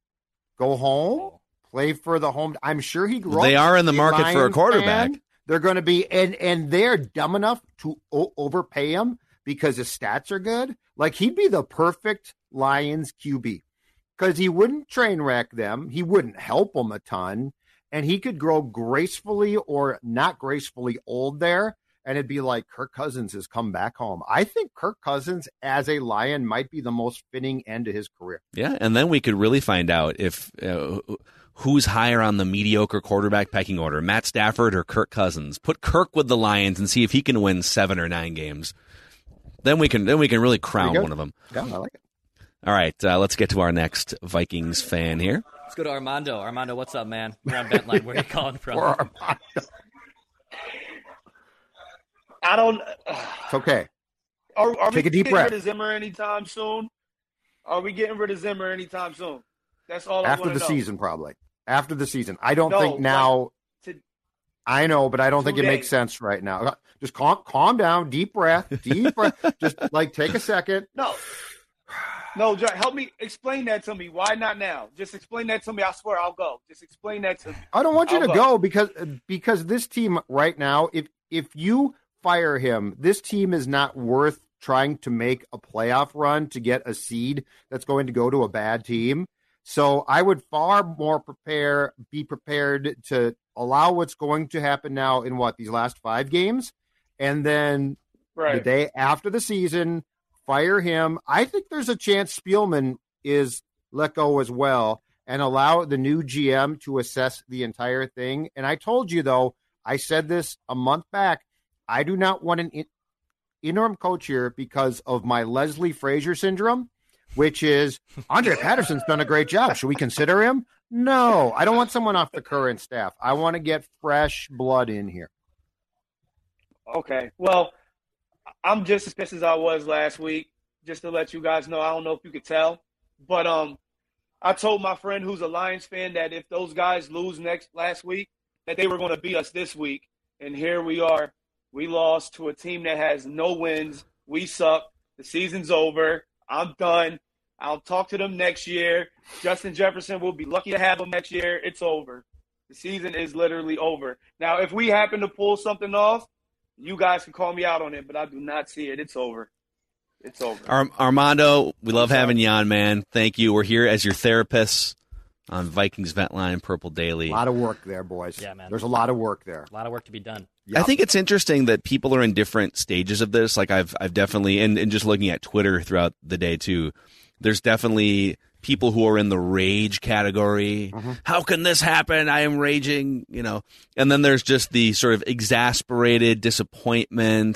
play for the home. I'm sure he grew up. They are in the market for a Lions quarterback. fan. They're going to be, and they're dumb enough to overpay him because his stats are good. Like, he'd be the perfect Lions QB because he wouldn't train wreck them. He wouldn't help them a ton, and he could grow gracefully or not gracefully old there. And it'd be like Kirk Cousins has come back home. I think Kirk Cousins as a Lion might be the most fitting end to his career. Yeah, and then we could really find out if who's higher on the mediocre quarterback pecking order, Matt Stafford or Kirk Cousins. Put Kirk with the Lions and see if he can win 7 or 9 games. Then we can really crown one of them. Yeah, I like it. All right, let's get to our next Vikings fan here. Let's go to Armando. Armando, what's up, man? We're on Bentline. Where are you calling from? I don't. It's okay. Are Take we a deep getting breath. rid of Zimmer anytime soon? Are we getting rid of Zimmer anytime soon? That's all I After want the to know. season, probably. After the season. I don't No, think now. like, I know, but I don't think it makes today. sense right now. Just calm down. Deep breath. Just like take a second. No, John, help me explain that to me. Why not now? Just explain that to me. I swear I'll go. Just explain that to me. I don't want you I'll to go because this team right now, if you fire him, this team is not worth trying to make a playoff run to get a seed that's going to go to a bad team. So I would far more be prepared to allow what's going to happen now in these last 5 games. And then the day after the season, fire him. I think there's a chance Spielman is let go as well and allow the new GM to assess the entire thing. And I told you, though, I said this a month back, I do not want an interim coach here because of my Leslie Frazier syndrome, which is Andre Patterson's done a great job. Should we consider him? No, I don't want someone off the current staff. I want to get fresh blood in here. Okay. Well, I'm just as pissed as I was last week, just to let you guys know. I don't know if you could tell, but I told my friend who's a Lions fan that if those guys lose last week, that they were going to beat us this week. And here we are. We lost to a team that has no wins. We suck. The season's over. I'm done. I'll talk to them next year. Justin Jefferson will be lucky to have him next year. It's over. The season is literally over. Now, if we happen to pull something off, you guys can call me out on it, but I do not see it. It's over. It's over. Armando, we love having you on, man. Thank you. We're here as your therapists on Vikings Vent Line, Purple Daily. A lot of work there, boys. Yeah, man. There's a lot of work there. A lot of work to be done. Yep. I think it's interesting that people are in different stages of this. Like I've definitely, and just looking at Twitter throughout the day too, there's definitely people who are in the rage category. How can this happen? I am raging, And then there's just the sort of exasperated disappointment.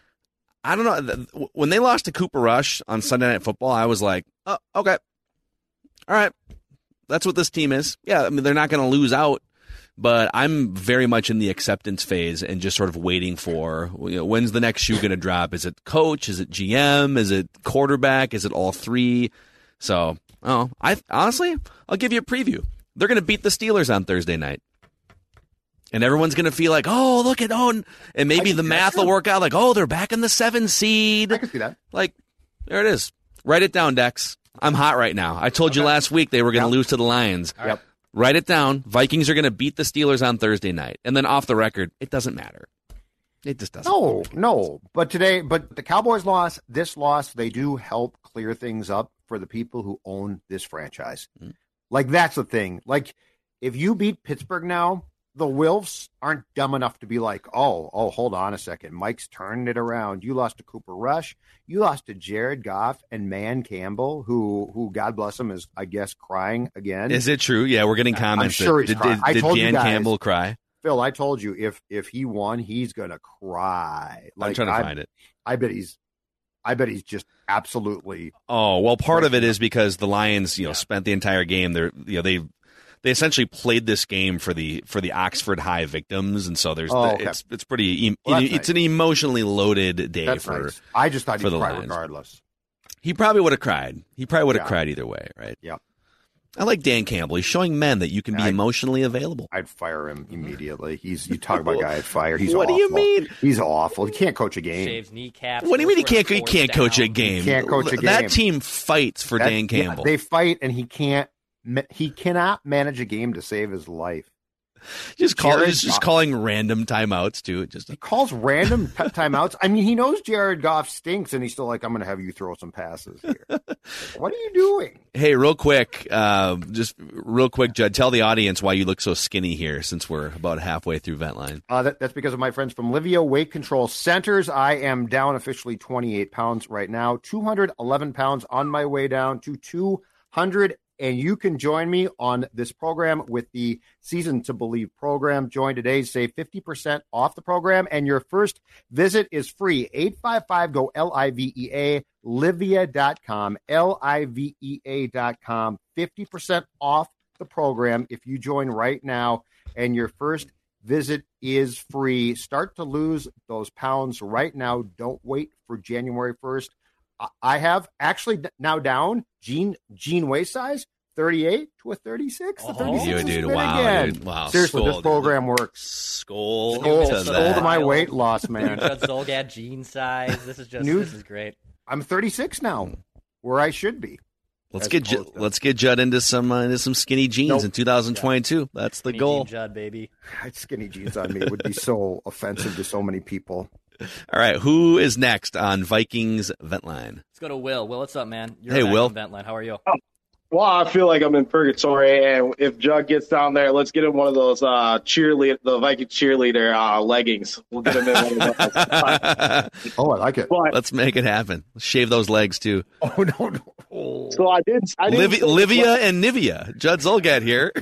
I don't know. When they lost to Cooper Rush on Sunday Night Football, I was like, oh, okay. All right. That's what this team is. Yeah, I mean, they're not going to lose out, but I'm very much in the acceptance phase and just sort of waiting for, when's the next shoe going to drop? Is it coach? Is it GM? Is it quarterback? Is it all three? So, honestly, I'll give you a preview. They're going to beat the Steelers on Thursday night. And everyone's going to feel like, and maybe the math will work out like, they're back in the 7 seed. I can see that. Like, there it is. Write it down, Dex. I'm hot right now. I told you last week they were going to lose to the Lions. Yep. Write it down. Vikings are going to beat the Steelers on Thursday night. And then off the record, it doesn't matter. It just doesn't. No. But the Cowboys loss, they do help clear things up for the people who own this franchise. Like, that's the thing. Like, if you beat Pittsburgh now, the Wilfs aren't dumb enough to be like, oh, hold on a second. Mike's turned it around. You lost to Cooper Rush. You lost to Jared Goff and Man Campbell, who God bless him, is, I guess, crying again. Is it true? Yeah, we're getting comments. I'm sure he's crying. Did Dan Campbell cry? Phil, I told you, if he won, he's going to cry. I'm trying to find it. I bet he's just absolutely. Oh, well, part of it is because the Lions, spent the entire game. They essentially played this game for the Oxford High victims, and so there's it's pretty it's an emotionally loaded day for. Nice. I just thought he'd cry Lions. regardless. He probably would have cried. He probably would have cried either way, right? Yeah. I like Dan Campbell. He's showing men that you can be emotionally available. I'd fire him immediately. You talk about a guy I'd fire. He's what awful. do you mean? He's awful. He can't coach a game. Shaves kneecaps. What do you mean he can't coach a game? He can't coach a game. That team fights for Dan Campbell. They fight, and he cannot manage a game to save his life. Just calling random timeouts too. He calls random timeouts. I mean, he knows Jared Goff stinks, and he's still like, "I'm going to have you throw some passes here." What are you doing? Hey, real quick, Judd, tell the audience why you look so skinny here, since we're about halfway through Ventline. That's because of my friends from Livia Weight Control Centers. I am down officially 28 pounds right now, 211 pounds on my way down to 200. And you can join me on this program with the Season to Believe program. Join today, save 50% off the program, and your first visit is free. 855-GO-LIVEA, Livia.com, LIVEA.com. 50% off the program if you join right now, and your first visit is free. Start to lose those pounds right now. Don't wait for January 1st. I have actually now down Gene waist size 38 to a 36. The 36 dude, wow, again. Dude. Wow. Seriously, this program works. Skull to my weight loss, man. Judd Zolgad Gene size. This is great. I'm 36 now, where I should be. Let's get Judd into some skinny jeans in 2022. That's the skinny goal. Jean Judd, baby. Skinny jeans on me would be so offensive to so many people. All right, who is next on Vikings Ventline? Let's go to Will. Will, what's up, man? Hey, Will. On Ventline. How are you? Well, I feel like I'm in purgatory, and if Judd gets down there, let's get him one of those the Viking cheerleader leggings. We'll get him in one of those. I like it. But, let's make it happen. Let's shave those legs too. Oh no! So I did. Livia and Nivea. Judd Zolgad here.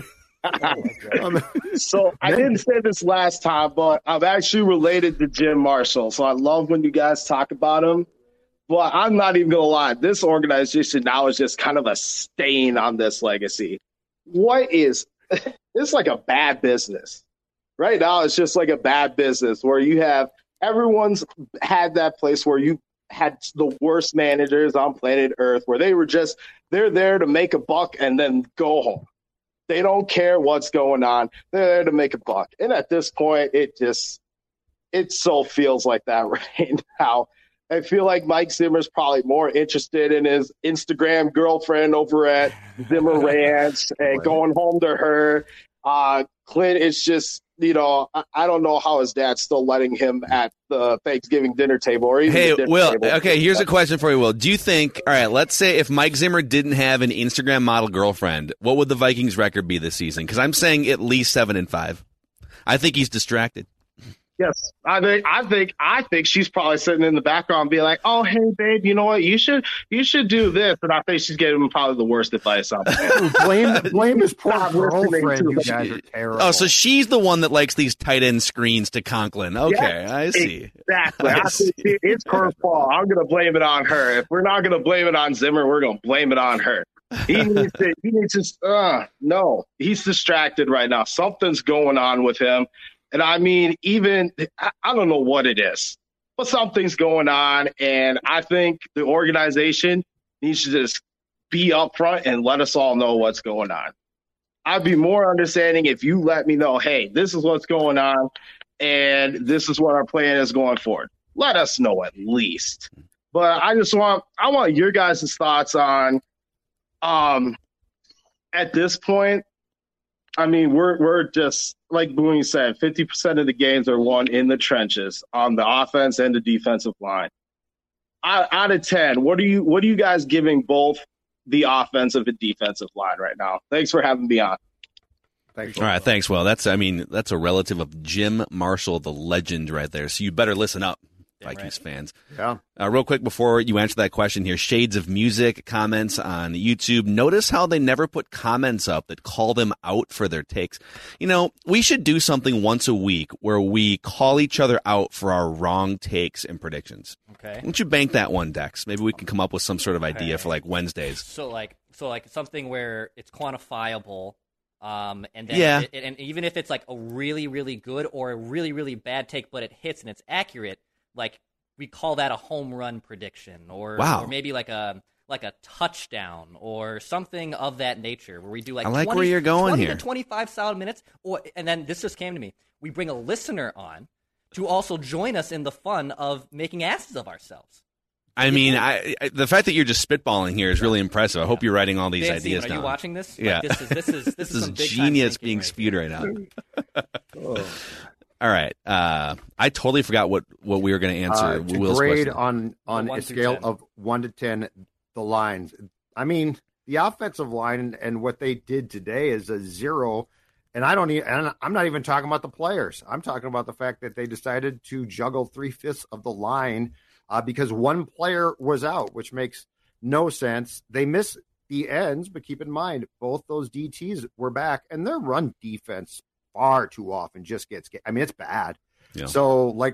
So I didn't say this last time, but I'm actually related to Jim Marshall. So I love when you guys talk about him. But I'm not even going to lie. This organization now is just kind of a stain on this legacy. It's like a bad business. Right now, it's just like a bad business where you have everyone's had that place where you had the worst managers on planet Earth where they're there to make a buck and then go home. They don't care what's going on. They're there to make a buck. And at this point, it so feels like that right now. I feel like Mike Zimmer's probably more interested in his Instagram girlfriend over at Zimmer Ranch and going home to her. Clint is just, I don't know how his dad's still letting him at the Thanksgiving dinner table or even the dinner Will, table. okay, here's a question for you, Will. Do you think, all right, let's say if Mike Zimmer didn't have an Instagram model girlfriend, what would the Vikings record be this season? Because I'm saying at least 7-5. I think he's distracted. Yes, I think she's probably sitting in the background being like, "Oh, hey, babe, you know what? You should do this." And I think she's giving him probably the worst advice out there. blame his poor girlfriend. You guys are terrible. Oh, so she's the one that likes these tight end screens to Conklin. Okay, yes, I see. Exactly. I think it's her fault. I'm going to blame it on her. If we're not going to blame it on Zimmer, we're going to blame it on her. He needs to. No, he's distracted right now. Something's going on with him. And I mean, even I don't know what it is, but something's going on. And I think the organization needs to just be upfront and let us all know what's going on. I'd be more understanding if you let me know, hey, this is what's going on and this is what our plan is going forward. Let us know at least. But I want your guys' thoughts on, at this point, I mean, we're just, like Boone said, 50% of the games are won in the trenches on the offense and the defensive line. Out of 10, what are you guys giving both the offensive and defensive line right now? Thanks for having me on. Thanks. All right, thanks. Well, that's a relative of Jim Marshall, the legend, right there. So you better listen up, Vikings fans. Yeah. Real quick before you answer that question here, Shades of Music comments on YouTube. Notice how they never put comments up that call them out for their takes. You know, we should do something once a week where we call each other out for our wrong takes and predictions. Okay. Why don't you bank that one, Dex? Maybe we can come up with some sort of idea for like Wednesdays. So like something where it's quantifiable. And then and even if it's like a really, really good or a really, really bad take, but it hits and it's accurate, like we call that a home run prediction, or maybe like a touchdown or something of that nature, where we do like I like 20, where you're going 20 here. to 25 solid minutes, and then this just came to me. We bring a listener on to also join us in the fun of making asses of ourselves. I mean, the fact that you're just spitballing here is really impressive. I hope you're writing all these Dan ideas Seaman, down. Are you watching this? Yeah, like, this is some big genius being spewed right now. All right, I totally forgot what we were going to answer. To Will's grade question. on a scale of 1 to 10, the lines. I mean, the offensive line and what they did today is a 0. And I'm not even talking about the players. I'm talking about the fact that they decided to juggle 3/5 of the line because one player was out, which makes no sense. They miss the ends, but keep in mind, both those DTs were back, and their run defense far too often just gets. I mean, it's bad. Yeah. So, like,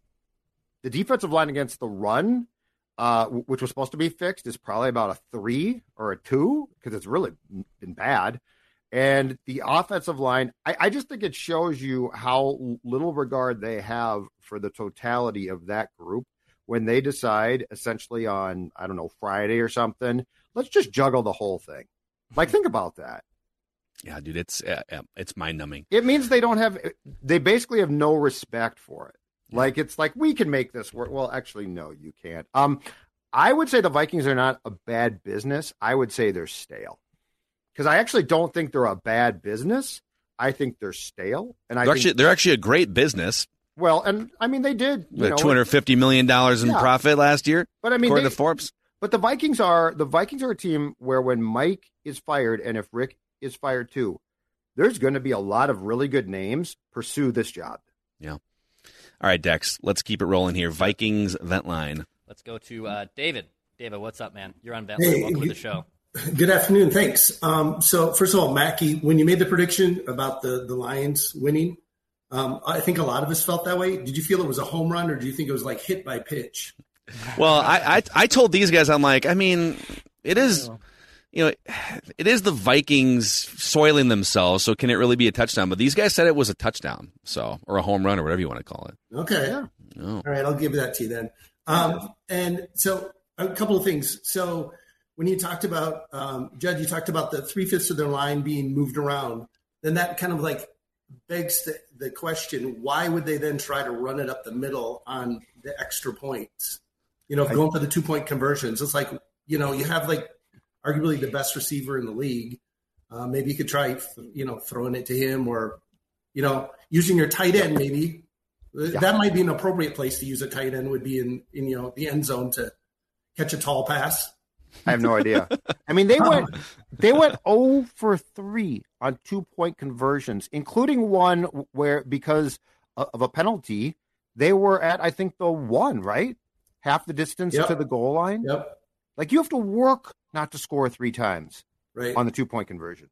the defensive line against the run, which was supposed to be fixed, is probably about a 3 or a 2 because it's really been bad. And the offensive line, I just think it shows you how little regard they have for the totality of that group when they decide essentially on, I don't know, Friday or something, let's just juggle the whole thing. Like, think about that. Yeah, dude, it's mind-numbing. It means they basically have no respect for it. Like, it's like, we can make this work. Well, actually, no, you can't. I would say the Vikings are not a bad business. I would say they're stale. Because I actually don't think they're a bad business. I think they're stale. And they're actually a great business. Well, and I mean, they did $250 million in profit last year. But I mean, according to Forbes. But the Vikings are a team where when Mike is fired and if Rick is fired too, there's going to be a lot of really good names pursue this job. Yeah. All right, Dex, let's keep it rolling here. Vikings vent line. Let's go to David. David, what's up, man? You're on vent line. Welcome to the show. Good afternoon. Thanks. So first of all, Mackie, when you made the prediction about the Lions winning, I think a lot of us felt that way. Did you feel it was a home run, or do you think it was like hit by pitch? Well, I told these guys, I'm like, I mean, it is, it is the Vikings soiling themselves. So can it really be a touchdown? But these guys said it was a touchdown, or a home run, or whatever you want to call it. Okay. Yeah. Oh. All right. I'll give that to you then. And so a couple of things. So when you talked about, Judd, you talked about the 3/5 of their line being moved around, then that kind of like begs the question, why would they then try to run it up the middle on the extra points? Going for the 2-point conversions. It's like, you have like arguably the best receiver in the league. Maybe you could try, throwing it to him or, using your tight end maybe. Yeah. That might be an appropriate place to use a tight end would be in the end zone to catch a tall pass. I have no idea. I mean, they went 0 for 3 on 2-point conversions, including one where because of a penalty, they were at, I think, the 1, right? Half the distance to the goal line. Yep. Like, you have to work not to score 3 times on the 2-point conversion.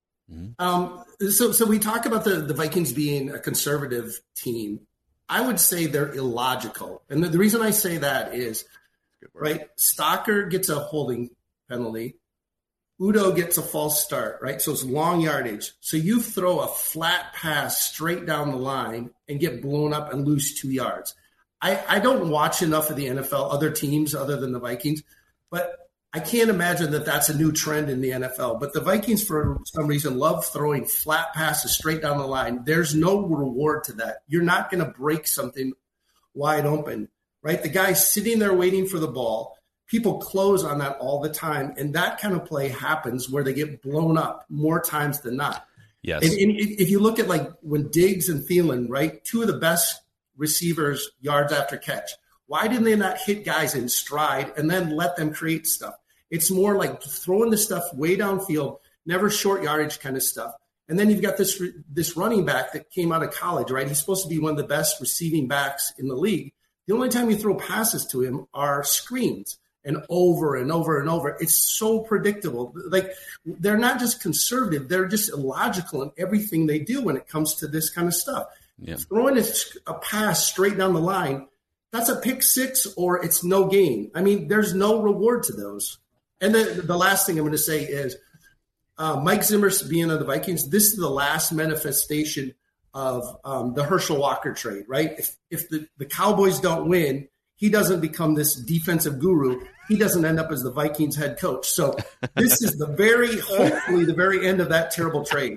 So we talk about the Vikings being a conservative team. I would say they're illogical. And the reason I say that is, right, Stalker gets a holding penalty. Udo gets a false start, right? So it's long yardage. So you throw a flat pass straight down the line and get blown up and lose 2 yards. I don't watch enough of the NFL, other teams other than the Vikings, but I can't imagine that that's a new trend in the NFL. But the Vikings, for some reason, love throwing flat passes straight down the line. There's no reward to that. You're not going to break something wide open, right? The guy's sitting there waiting for the ball. People close on that all the time, and that kind of play happens where they get blown up more times than not. Yes. And if you look at, like, when Diggs and Thielen, right, 2 of the best receivers yards after catch, why didn't they not hit guys in stride and then let them create stuff? It's more like throwing the stuff way downfield, never short yardage kind of stuff. And then you've got this running back that came out of college, right? He's supposed to be one of the best receiving backs in the league. The only time you throw passes to him are screens. And over and over and over. It's so predictable. Like, they're not just conservative, they're just illogical in everything they do when it comes to this kind of stuff. Yeah. Throwing a pass straight down the line, that's a pick 6 or it's no gain. I mean, there's no reward to those. And then the last thing I'm going to say is Mike Zimmer being on the Vikings, this is the last manifestation of the Herschel Walker trade, right? If the Cowboys don't win, he doesn't become this defensive guru. He doesn't end up as the Vikings head coach. So this is hopefully the very end of that terrible trade.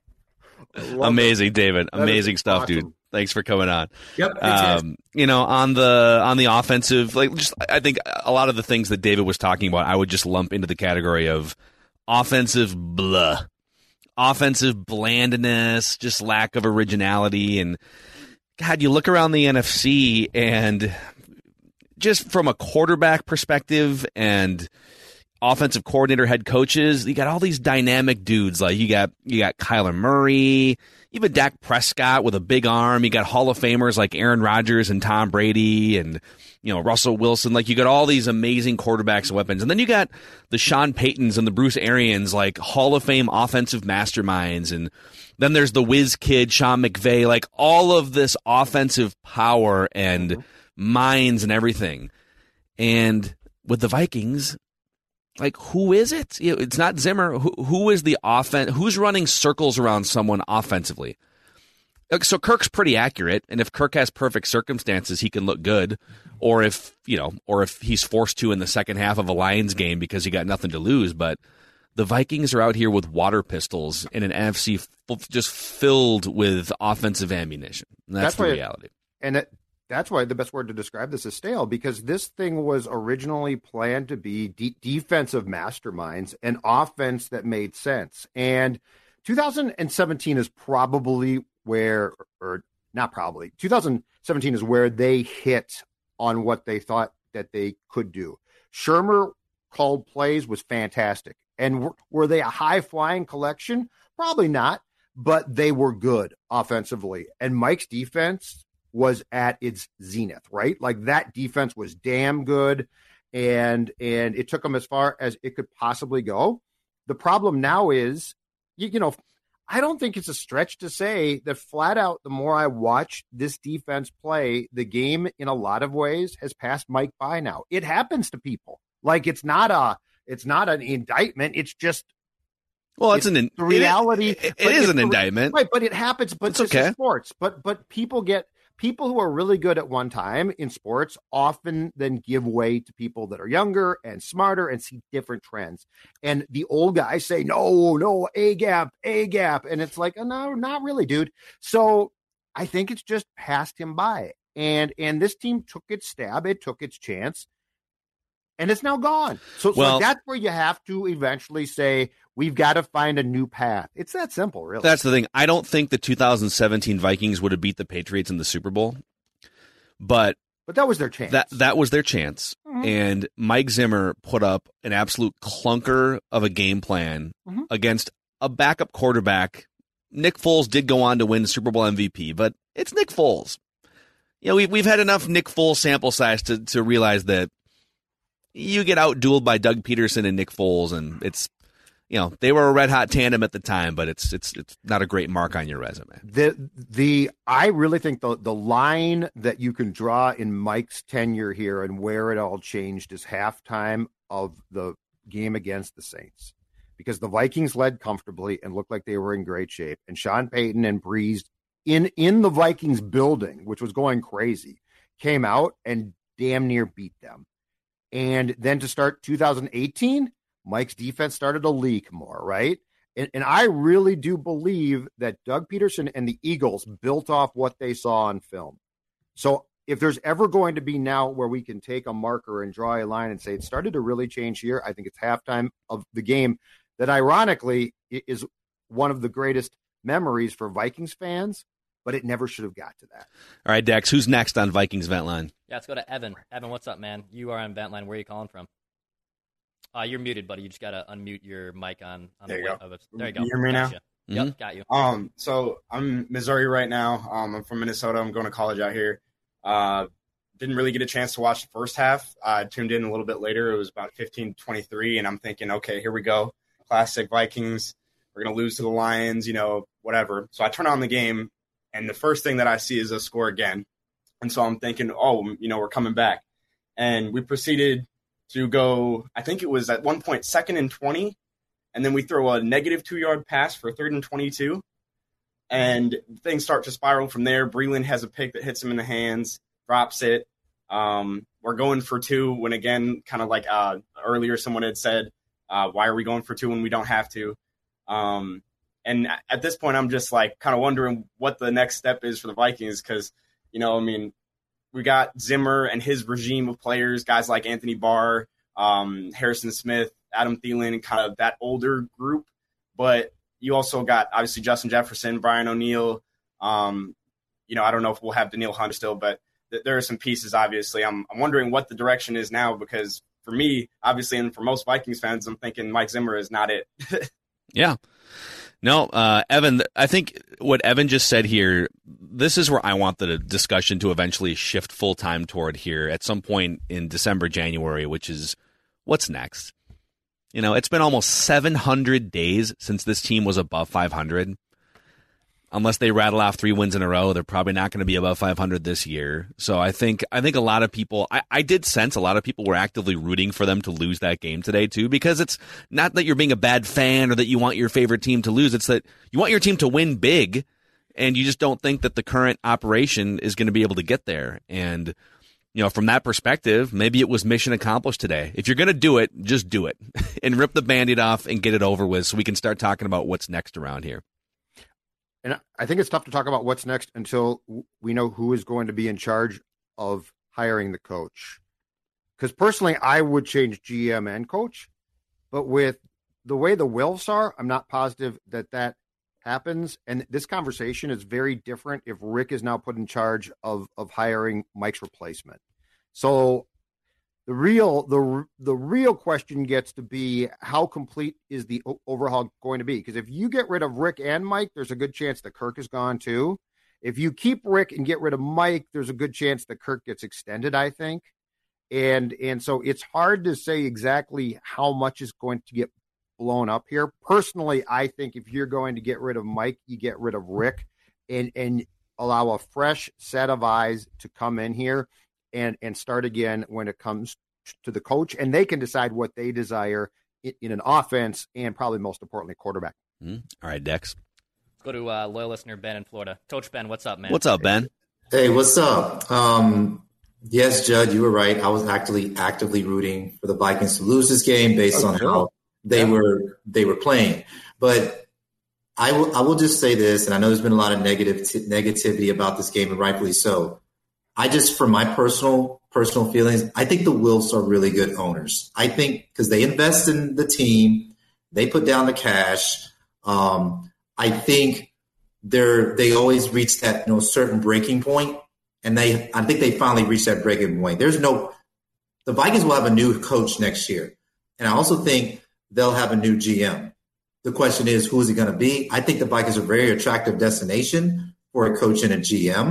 Amazing, David. Amazing stuff, awesome. Dude. Thanks for coming on. Yep. On the offensive, I think a lot of the things that David was talking about, I would just lump into the category of offensive blah, offensive blandness, just lack of originality. And God, you look around the NFC and just from a quarterback perspective and offensive coordinator, head coaches, you got all these dynamic dudes. Like you got Kyler Murray, even Dak Prescott with a big arm. You got Hall of Famers like Aaron Rodgers and Tom Brady and, Russell Wilson. Like you got all these amazing quarterbacks and weapons. And then you got the Sean Paytons and the Bruce Arians, like Hall of Fame offensive masterminds. And then there's the whiz kid, Sean McVay, like all of this offensive power and minds and everything. And with the Vikings, like, who is it? It's not Zimmer. Who is the offense? Who's running circles around someone offensively? So Kirk's pretty accurate, and if Kirk has perfect circumstances, he can look good. Or if he's forced to in the second half of a Lions game because he got nothing to lose. But the Vikings are out here with water pistols in an NFC just filled with offensive ammunition. And that's the reality. That's why the best word to describe this is stale, because this thing was originally planned to be defensive masterminds, an offense that made sense. And 2017 is probably where, or not probably, 2017 is where they hit on what they thought that they could do. Shurmur called plays was fantastic. And were they a high-flying collection? Probably not, but they were good offensively. And Mike's defense was at its zenith, right? Like that defense was damn good, and it took them as far as it could possibly go. The problem now is, I don't think it's a stretch to say that flat out, the more I watch this defense play, the game in a lot of ways has passed Mike by now. It happens to people. Like it's not an indictment. It's just, it's the reality. It is an indictment, right? But it happens. But it's okay. Sports. But people who are really good at one time in sports often then give way to people that are younger and smarter and see different trends. And the old guys say, no, A gap. And it's like, oh, no, not really, dude. So I think it's just passed him by. And this team took its stab. It took its chance. And it's now gone. So that's where you have to eventually say, we've got to find a new path. It's that simple, really. That's the thing. I don't think the 2017 Vikings would have beat the Patriots in the Super Bowl. But that was their chance. That was their chance. Mm-hmm. And Mike Zimmer put up an absolute clunker of a game plan against a backup quarterback. Nick Foles did go on to win Super Bowl MVP, but it's Nick Foles. we've had enough Nick Foles sample size to realize that you get out-dueled by Doug Peterson and Nick Foles, and it's, they were a red-hot tandem at the time, but it's not a great mark on your resume. I really think the line that you can draw in Mike's tenure here and where it all changed is halftime of the game against the Saints, because the Vikings led comfortably and looked like they were in great shape, and Sean Payton and Breeze in the Vikings building, which was going crazy, came out and damn near beat them. And then to start 2018, Mike's defense started to leak more, right? And I really do believe that Doug Peterson and the Eagles built off what they saw on film. So if there's ever going to be now where we can take a marker and draw a line and say it started to really change here, I think it's halftime of the game that ironically is one of the greatest memories for Vikings fans, but it never should have got to that. All right, Dex, who's next on Vikings Vent Line? Yeah, let's go to Evan. Evan, what's up, man? You are on Vent Line. Where are you calling from? You're muted, buddy. You just got to unmute your mic on there you go. There you go. You hear me now? Mm-hmm. Yep, got you. So I'm in Missouri right now. I'm from Minnesota. I'm going to college out here. Didn't really get a chance to watch the first half. I tuned in a little bit later. It was about 15-23, and I'm thinking, okay, here we go. Classic Vikings. We're going to lose to the Lions, whatever. So I turn on the game, and the first thing that I see is a score again. And so I'm thinking, we're coming back. And we proceeded to go, I think it was at one point 2nd and 20, and then we throw a negative 2-yard pass for 3rd and 22. And things start to spiral from there. Breeland has a pick that hits him in the hands, drops it. We're going for 2 when, again, kind of like earlier someone had said, why are we going for 2 when we don't have to? And at this point, I'm just like kind of wondering what the next step is for the Vikings because, we got Zimmer and his regime of players, guys like Anthony Barr, Harrison Smith, Adam Thielen, kind of that older group. But you also got, obviously, Justin Jefferson, Brian O'Neill. I don't know if we'll have Daniil Hunter still, but there are some pieces, obviously. I'm wondering what the direction is now because for me, obviously, and for most Vikings fans, I'm thinking Mike Zimmer is not it. Yeah. No, Evan, I think what Evan just said here, this is where I want the discussion to eventually shift full-time toward here at some point in December, January, which is what's next. It's been almost 700 days since this team was above 500. Unless they rattle off 3 wins in a row, they're probably not going to be above 500 this year. So I think a lot of people, I did sense a lot of people were actively rooting for them to lose that game today too, because it's not that you're being a bad fan or that you want your favorite team to lose. It's that you want your team to win big, and you just don't think that the current operation is going to be able to get there. And from that perspective, maybe it was mission accomplished today. If you're going to do it, just do it and rip the Band-Aid off and get it over with so we can start talking about what's next around here. And I think it's tough to talk about what's next until we know who is going to be in charge of hiring the coach. Because personally, I would change GM and coach. But with the way the Wilfs are, I'm not positive that happens. And this conversation is very different if Rick is now put in charge of hiring Mike's replacement. So the real question gets to be how complete is the overhaul going to be? Because if you get rid of Rick and Mike, there's a good chance that Kirk is gone too. If you keep Rick and get rid of Mike, there's a good chance that Kirk gets extended, I think. And so it's hard to say exactly how much is going to get blown up here. Personally, I think if you're going to get rid of Mike, you get rid of Rick and allow a fresh set of eyes to come in here and start again when it comes to the coach, and they can decide what they desire in an offense and probably most importantly, quarterback. All right, Dex. Let's go to loyal listener Ben in Florida. Coach Ben, what's up, man? What's up, Ben? Hey, what's up? Yes, Judd, you were right. I was actively rooting for the Vikings to lose this game based on how they were playing. But I will just say this, and I know there's been a lot of negativity about this game, and rightfully so. For my personal feelings, I think the Wilfs are really good owners. I think because they invest in the team, they put down the cash. I think they always reach that certain breaking point, and I think they finally reached that breaking point. The Vikings will have a new coach next year, and I also think they'll have a new GM. The question is, who is it going to be? I think the Vikings are a very attractive destination for a coach and a GM.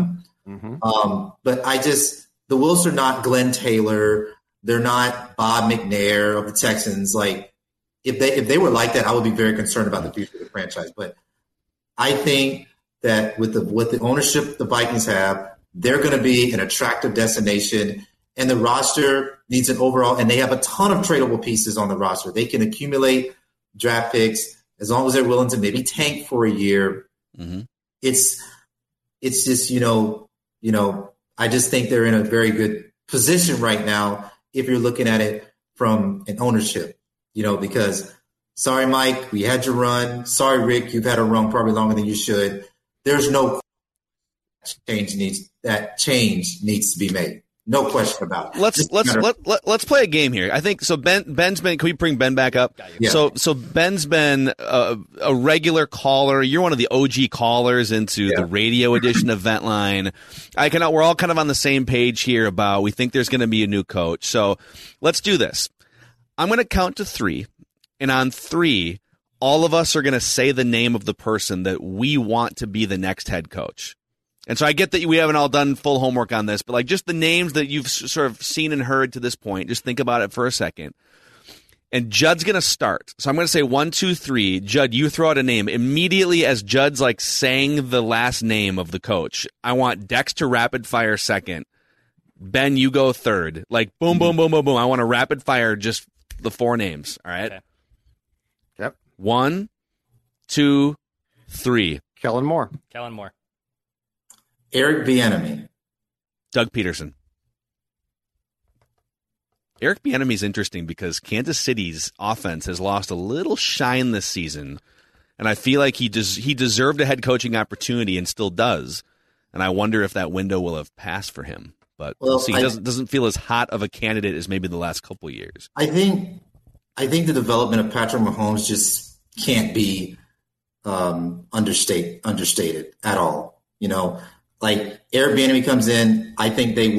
But the Wolves are not Glenn Taylor. They're not Bob McNair of the Texans. Like, if they were like that, I would be very concerned about the future of the franchise. But I think that with the ownership the Vikings have, they're going to be an attractive destination, and the roster needs an overall, and they have a ton of tradable pieces on the roster. They can accumulate draft picks as long as they're willing to maybe tank for a year. It's just, I just think they're in a very good position right now if you're looking at it from an ownership, because sorry, Mike, we had your run. Sorry, Rick, you've had a run probably longer than you should. There's no change needs to be made. No question about it. Let's play a game here. I think so. Ben's been. Can we bring Ben back up? Yeah. So Ben's been a regular caller. You're one of the OG callers into the radio edition of Ventline. We're all kind of on the same page here about we think there's going to be a new coach. So let's do this. I'm going to count to 3, and on 3, all of us are going to say the name of the person that we want to be the next head coach. And so I get that we haven't all done full homework on this, but like just the names that you've sort of seen and heard to this point, just think about it for a second. And Judd's going to start. So I'm going to say 1, 2, 3. Judd, you throw out a name. Immediately as Judd's like saying the last name of the coach, I want Dex to rapid fire second. Ben, you go third. Like boom, boom, boom, boom, boom. I want to rapid fire just the 4 names. All right. Okay. Yep. 1, 2, 3. Kellen Moore. Eric Bieniemy. Doug Peterson. Eric Bieniemy is interesting because Kansas City's offense has lost a little shine this season, and I feel like he deserved a head coaching opportunity and still does. And I wonder if that window will have passed for him. But we'll see. He doesn't feel as hot of a candidate as maybe the last couple of years. I think the development of Patrick Mahomes just can't be understated at all. Like Eric Bieniemy comes in, I think they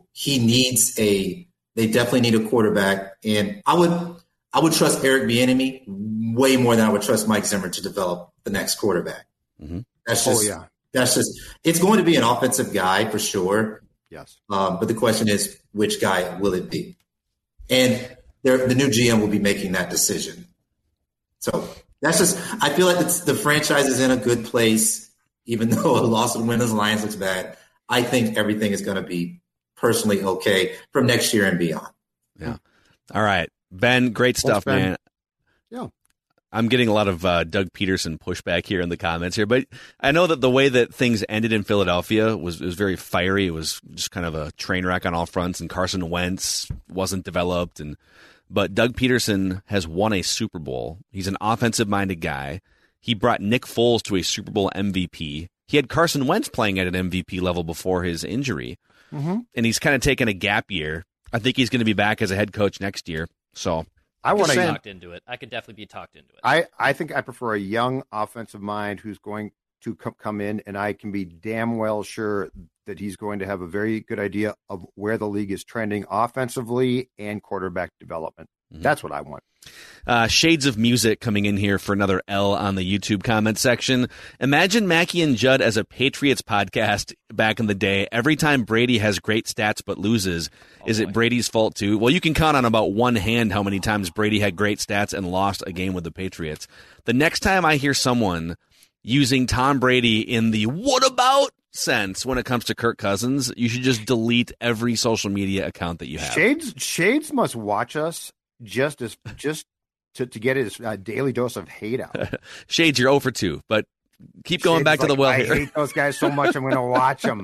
definitely need a quarterback. And I would trust Eric Bieniemy way more than I would trust Mike Zimmer to develop the next quarterback. That's just, it's going to be an offensive guy for sure. Yes. But the question is, which guy will it be? And the new GM will be making that decision. So that's just, I feel like the franchise is in a good place. Even though a loss and win as Lions looks bad, I think everything is going to be personally okay from next year and beyond. Yeah. All right. Ben, great stuff, man. Yeah. I'm getting a lot of Doug Peterson pushback here in the comments here, but I know that the way that things ended in Philadelphia was very fiery. It was just kind of a train wreck on all fronts, and Carson Wentz wasn't developed. But Doug Peterson has won a Super Bowl. He's an offensive-minded guy. He brought Nick Foles to a Super Bowl MVP. He had Carson Wentz playing at an MVP level before his injury. And he's kind of taken a gap year. I think he's going to be back as a head coach next year. So I want to be talked into it. I could definitely be talked into it. I think I prefer a young offensive mind who's going to come in, and I can be damn well sure that he's going to have a very good idea of where the league is trending offensively and quarterback development. That's what I want. Shades of Music coming in here for another L on the YouTube comment section. Imagine Mackey and Judd as a Patriots podcast back in the day. Every time Brady has great stats but loses, is it Brady's fault too? Well, you can count on about one hand how many times Brady had great stats and lost a game with the Patriots. The next time I hear someone using Tom Brady in the what about sense when it comes to Kirk Cousins, you should just delete every social media account that you have. Shades must watch us just to get his daily dose of hate out. Shades, you're 0 for 2, but keep going Shades back to the well I here. hate those guys so much, I'm going to watch them.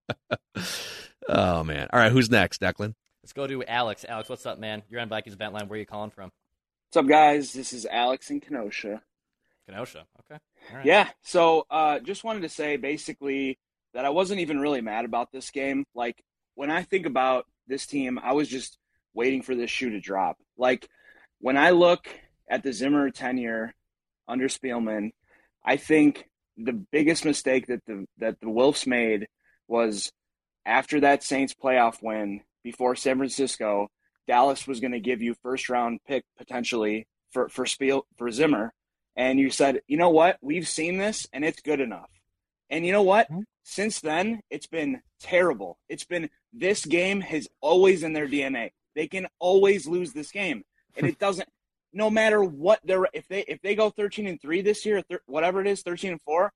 Oh, man. All right, who's next, Declan? Let's go to Alex. Alex, what's up, man? You're on Vikings Vent Line. Where are you calling from? What's up, guys? This is Alex in Kenosha. Kenosha, okay. All right. Yeah, so just wanted to say basically that I wasn't even really mad about this game. Like, when I think about this team, I was just waiting for this shoe to drop. Like, when I look at the Zimmer tenure under Spielman, I think the biggest mistake that the Wolves made was after that Saints playoff win before San Francisco, Dallas was going to give you first-round pick potentially for Zimmer. And you said, you know what? We've seen this, and it's good enough. And you know what? Since then, it's been terrible. It's been this game is always in their DNA. They can always lose this game, and it doesn't. No matter what if they go 13-3 this year, whatever it is, 13-4,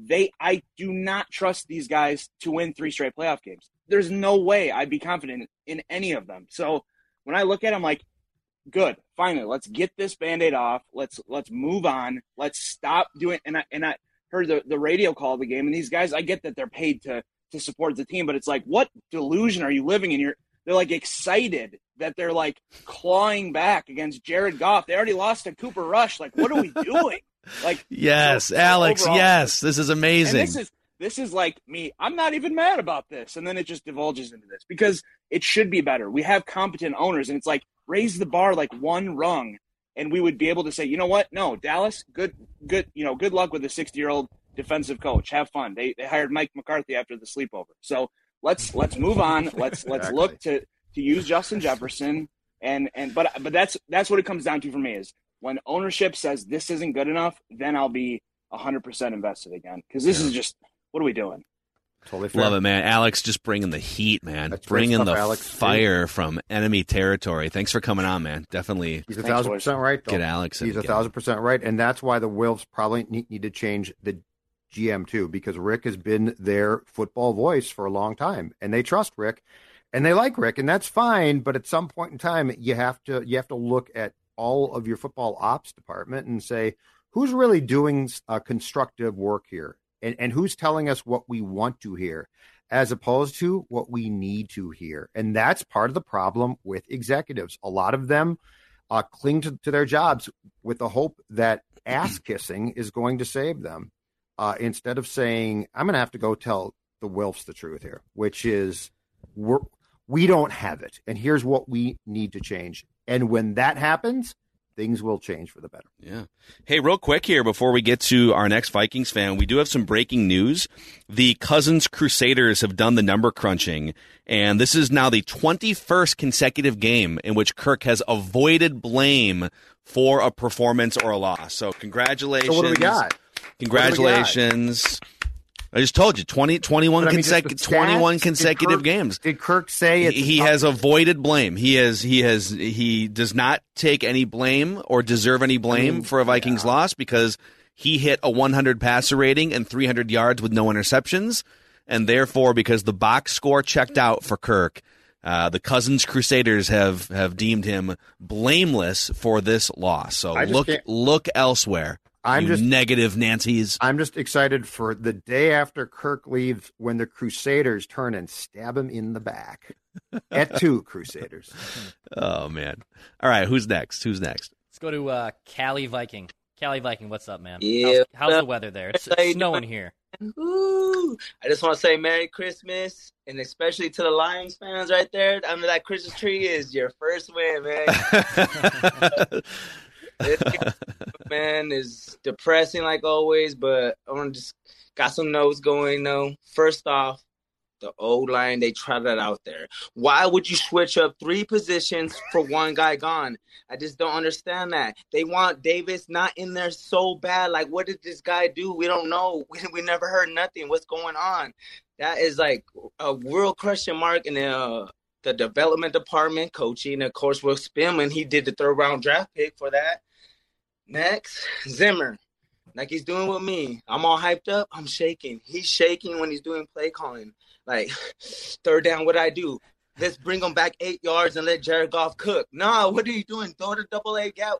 I do not trust these guys to win 3 straight playoff games. There's no way I'd be confident in any of them. So when I look at it, I'm like, good, finally, let's get this Band-Aid off. Let's move on. Let's stop doing. And I heard the radio call of the game, and these guys, I get that they're paid to support the team, but it's like, what delusion are you living in? They're like excited that they're like clawing back against Jared Goff. They already lost to Cooper Rush. Like, what are we doing? Like, yes, Alex. Overall, yes, this is amazing. And this is like me. I'm not even mad about this, and then it just divulges into this because it should be better. We have competent owners, and it's like raise the bar like one rung, and we would be able to say, you know what? No, Dallas, good. You know, good luck with a 60-year-old defensive coach. Have fun. They hired Mike McCarthy after the sleepover. So let's move on. Let's look to use Justin Jefferson but that's what it comes down to for me is when ownership says this isn't good enough, then I'll be 100% invested again because this is just what are we doing? Totally fair. Love it, man. Alex just bringing the heat, man. That's bringing the Alex. Fire from enemy territory. Thanks for coming on, man. Definitely. He's 1,000% right, though. Get Alex in. He's 1,000% right, and that's why the Wolves probably need to change the GM too, because Rick has been their football voice for a long time, and they trust Rick, and they like Rick, and that's fine. But at some point in time, you have to look at all of your football ops department and say, who's really doing constructive work here, and who's telling us what we want to hear, as opposed to what we need to hear. And that's part of the problem with executives. A lot of them cling to their jobs with the hope that ass kissing is going to save them. Instead of saying, I'm going to have to go tell the Wilfs the truth here, which is we don't have it. And here's what we need to change. And when that happens, things will change for the better. Yeah. Hey, real quick here before we get to our next Vikings fan, we do have some breaking news. The Cousins Crusaders have done the number crunching, and this is now the 21st consecutive game in which Kirk has avoided blame for a performance or a loss. So congratulations. So what do we got? Congratulations. I just told you, 21 consecutive games. Did Kirk say he has avoided blame? He does not take any blame or deserve any blame for a Vikings loss because he hit a 100 passer rating and 300 yards with no interceptions, and therefore, because the box score checked out for Kirk, the Cousins Crusaders have deemed him blameless for this loss. So look elsewhere. Negative Nancy's. I'm just excited for the day after Kirk leaves when the Crusaders turn and stab him in the back. At 2 Crusaders. Oh, man. All right, who's next? Let's go to Cali Viking. Cali Viking, what's up, man? Yeah. How's the weather there? It's snowing here. Ooh. I just want to say Merry Christmas, and especially to the Lions fans right there under that Christmas tree is your first win, man. This game, man, is depressing like always, but I want to just got some notes going though. First off, the O-line, they tried it out there. Why would you switch up 3 positions for one guy gone? I just don't understand that. They want Davis not in there so bad. Like, what did this guy do? We don't know. We never heard nothing. What's going on? That is like a real question mark in the development department, coaching. Of course, Will Spillman, he did the 3rd round draft pick for that. Next, Zimmer, like he's doing with me. I'm all hyped up. I'm shaking. He's shaking when he's doing play calling. Like, 3rd down, what I do? Let's bring him back 8 yards and let Jared Goff cook. Nah, what are you doing? Throw the double A gap.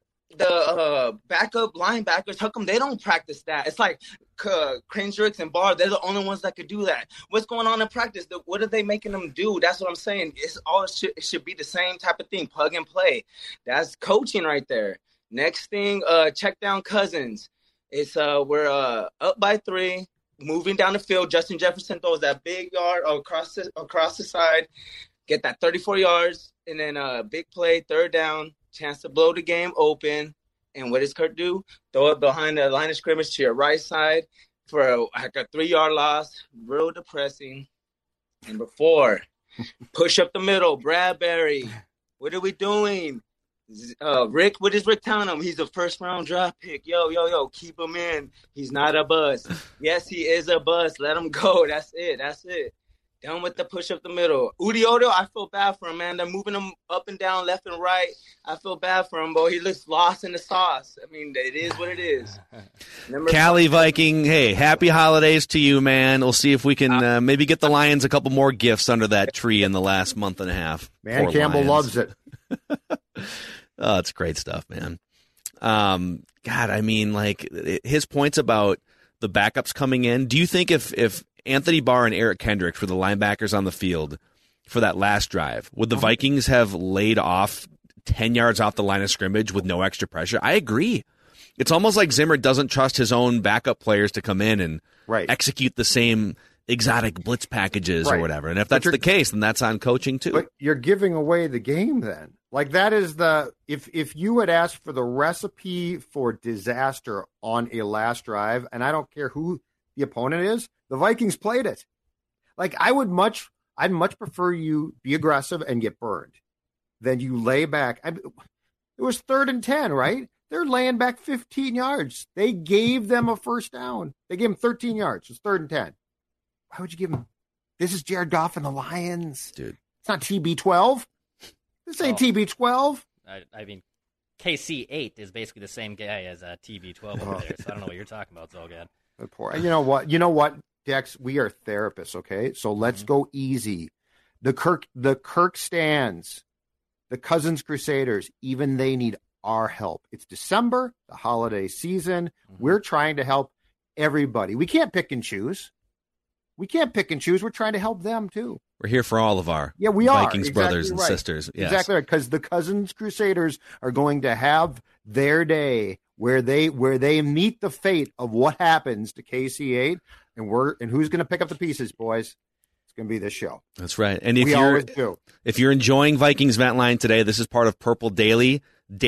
The backup linebackers, how come they don't practice that? It's like Kendricks and Barr, they're the only ones that could do that. What's going on in practice? What are they making them do? That's what I'm saying. It should be the same type of thing, plug and play. That's coaching right there. Next thing, check down Cousins. It's we're up by 3, moving down the field. Justin Jefferson throws that big yard across the side, get that 34 yards, and then a big play, 3rd down, chance to blow the game open. And what does Kirk do? Throw it behind the line of scrimmage to your right side for a 3-yard loss. Real depressing. Number 4, push up the middle. Bradbury, what are we doing? Rick, what is Rick telling him? He's a first-round draft pick. Yo, keep him in. He's not a bust. Yes, he is a bust. Let him go. That's it. Done with the push up the middle. Udioto, I feel bad for him, man. They're moving him up and down, left and right. I feel bad for him, boy. He looks lost in the sauce. I mean, it is what it is. Cali Viking, hey, happy holidays to you, man. We'll see if we can maybe get the Lions a couple more gifts under that tree in the last month and a half. Man, Poor Campbell Lions. loves it. Oh, it's great stuff, man. God, I mean, like his points about the backups coming in. Do you think if Anthony Barr and Eric Kendricks were the linebackers on the field for that last drive, would the Vikings have laid off 10 yards off the line of scrimmage with no extra pressure? I agree. It's almost like Zimmer doesn't trust his own backup players to come in and execute the same exotic blitz packages or whatever. And if that's the case, then that's on coaching too. But you're giving away the game then. Like that is if you had asked for the recipe for disaster on a last drive, and I don't care who the opponent is, the Vikings played it. Like I'd much prefer you be aggressive and get burned than you lay back. It was 3rd and 10, right? They're laying back 15 yards. They gave them a first down. They gave them 13 yards. It's 3rd and 10. Why would you give them? This is Jared Goff and the Lions, dude. It's not TB12. This ain't TB12. I mean, KC8 is basically the same guy as TB12 over there, so I don't know what you're talking about, Zolgad. Poor. You know what, Dex? We are therapists, okay? So let's go easy. The Kirk Stands, the Cousins Crusaders, even they need our help. It's December, the holiday season. We're trying to help everybody. We can't pick and choose. We're trying to help them too. We're here for all of our Vikings Vikings brothers and sisters. Yes. Exactly right, because the Cousins Crusaders are going to have their day where they meet the fate of what happens to KC8, and who's going to pick up the pieces, boys? It's going to be this show. That's right. And if you're enjoying Vikings Vent Line today, this is part of Purple Daily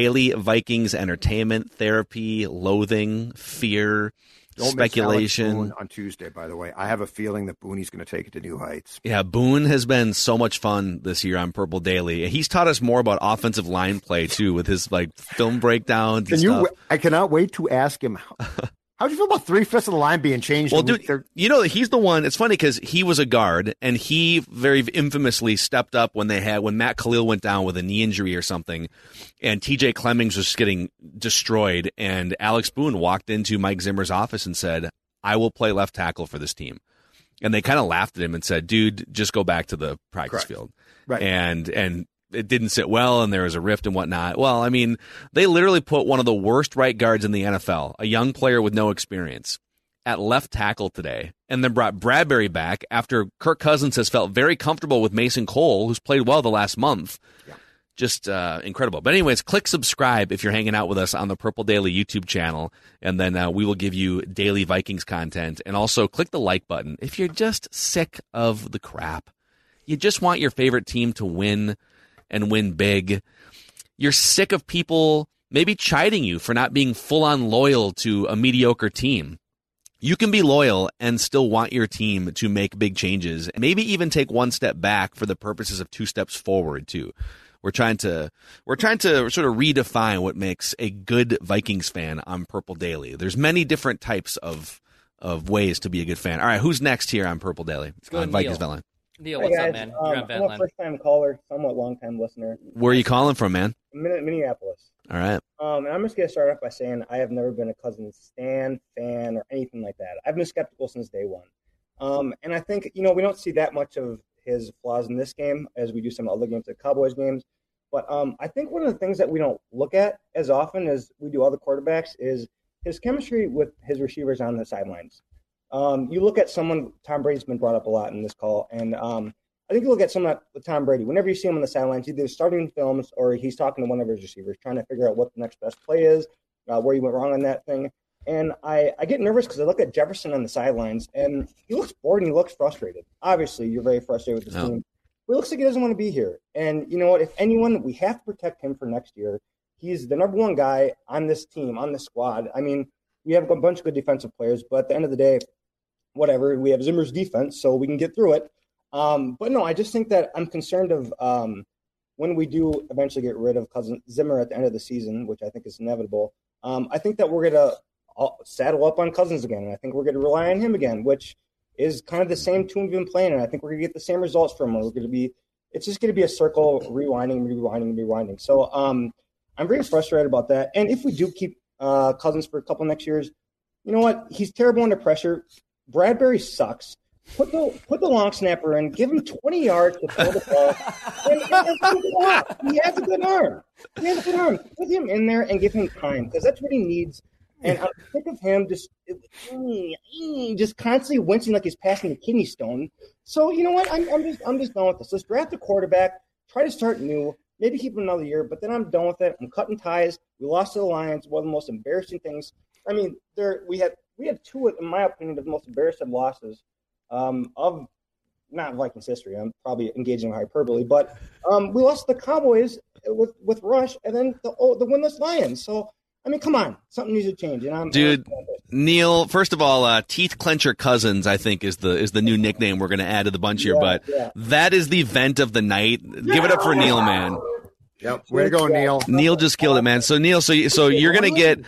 Vikings entertainment, therapy, loathing, fear. Don't speculation miss Alex Boone on Tuesday, by the way. I have a feeling that Booney's going to take it to new heights. Yeah, Boone has been so much fun this year on Purple Daily. He's taught us more about offensive line play too, with his film breakdowns. I cannot wait to ask him. How do you feel about 3/5 of the line being changed? Well, dude, he's the one. It's funny because he was a guard, and he very infamously stepped up when Matt Khalil went down with a knee injury or something, and TJ Clemmings was getting destroyed, and Alex Boone walked into Mike Zimmer's office and said, "I will play left tackle for this team," and they kind of laughed at him and said, "Dude, just go back to the practice field." Right, and it didn't sit well, and there was a rift and whatnot. Well, I mean, they literally put one of the worst right guards in the NFL, a young player with no experience, at left tackle today, and then brought Bradbury back after Kirk Cousins has felt very comfortable with Mason Cole, who's played well the last month. Yeah. Just incredible. But anyways, click subscribe if you're hanging out with us on the Purple Daily YouTube channel, and then we will give you daily Vikings content. And also click the like button if you're just sick of the crap. You just want your favorite team to win and win big. You're sick of people maybe chiding you for not being full-on loyal to a mediocre team. You can be loyal and still want your team to make big changes, maybe even take one step back for the purposes of 2 steps forward too. We're trying to sort of redefine what makes a good Vikings fan on Purple Daily. There's many different types of ways to be a good fan. All right, who's next here on Purple Daily on Vikings Vent Line? Neil, what's up, man? You're on Vent Line. I'm a first-time caller, somewhat long-time listener. Where are you calling from, man? Minneapolis. All right. And I'm just going to start off by saying I have never been a Cousins stan, fan, or anything like that. I've been skeptical since day one. And I think, we don't see that much of his flaws in this game as we do some other games, like Cowboys games. But I think one of the things that we don't look at as often as we do other quarterbacks is his chemistry with his receivers on the sidelines. You look at someone, Tom Brady's been brought up a lot in this call, and I think you look at someone with Tom Brady, whenever you see him on the sidelines, either starting films or he's talking to one of his receivers, trying to figure out what the next best play is, where he went wrong on that thing. And I get nervous because I look at Jefferson on the sidelines, and he looks bored and he looks frustrated. Obviously, you're very frustrated with the team. But it looks like he doesn't want to be here. And you know what? If anyone, we have to protect him for next year. He's the number one guy on this team, on this squad. I mean, we have a bunch of good defensive players, but at the end of the day, whatever, we have Zimmer's defense, so we can get through it. But no, I just think that I'm concerned of when we do eventually get rid of Zimmer at the end of the season, which I think is inevitable, I think that we're going to saddle up on Cousins again, and I think we're going to rely on him again, which is kind of the same tune we've been playing, and I think we're going to get the same results from him. It's just going to be a circle, rewinding. So I'm very frustrated about that. And if we do keep Cousins for a couple next years, you know what? He's terrible under pressure. Bradbury sucks. Put the long snapper in. Give him 20 yards to throw the ball. He has a good arm. Put him in there and give him time because that's what he needs. And I'm sick of him just constantly wincing like he's passing a kidney stone. So you know what? I'm just done with this. Let's draft a quarterback. Try to start new. Maybe keep him another year. But then I'm done with it. I'm cutting ties. We lost to the Lions. One of the most embarrassing things. I mean, we had two, in my opinion, of the most embarrassing losses of not Vikings history. I'm probably engaging in hyperbole, but we lost the Cowboys with Rush, and then the winless Lions. So I mean, come on, something needs to change. And Neil. First of all, Teeth Clencher Cousins, I think, is the new nickname we're going to add to the bunch here. But that is the event of the night. Give it up for Neil, man. Yep, way to go, Neil. Neil just killed it, man. So Neil, so you're gonna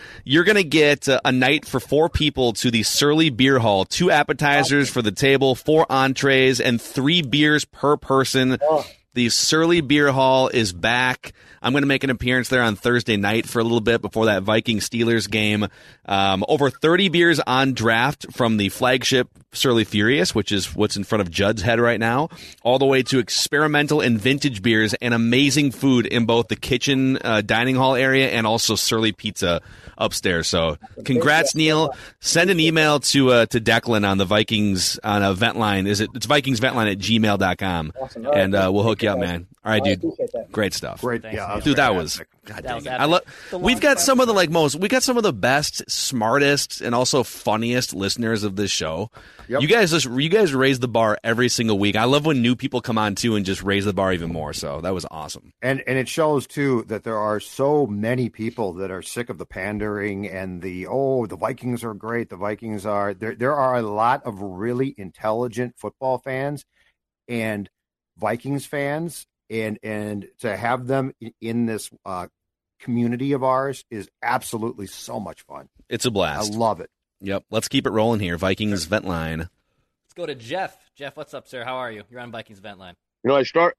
get a night for 4 people to the Surly Beer Hall. 2 appetizers for the table, 4 entrees, and 3 beers per person. The Surly Beer Hall is back. I'm going to make an appearance there on Thursday night for a little bit before that Vikings-Steelers game. Over 30 beers on draft from the flagship Surly Furious, which is what's in front of Judd's head right now, all the way to experimental and vintage beers and amazing food in both the kitchen dining hall area and also Surly Pizza upstairs. So congrats, Neil. Send an email to Declan on the Vikings on event line. It's vikingsventline@gmail.com. Awesome. And we'll hook you up, man. All right, dude. Great stuff. Great. Yeah, dude, that was God dang it. We've got some of the best, smartest, and also funniest listeners of this show. Yep. You guys raise the bar every single week. I love when new people come on too and just raise the bar even more. So that was awesome. And it shows too that there are so many people that are sick of the pandering and the Vikings are great. The Vikings are there are a lot of really intelligent football fans and Vikings fans. And to have them in this community of ours is absolutely so much fun. It's a blast. I love it. Yep. Let's keep it rolling here. Vikings Vent Line. Let's go to Jeff. Jeff, what's up, sir? How are you? You're on Vikings Vent Line. I started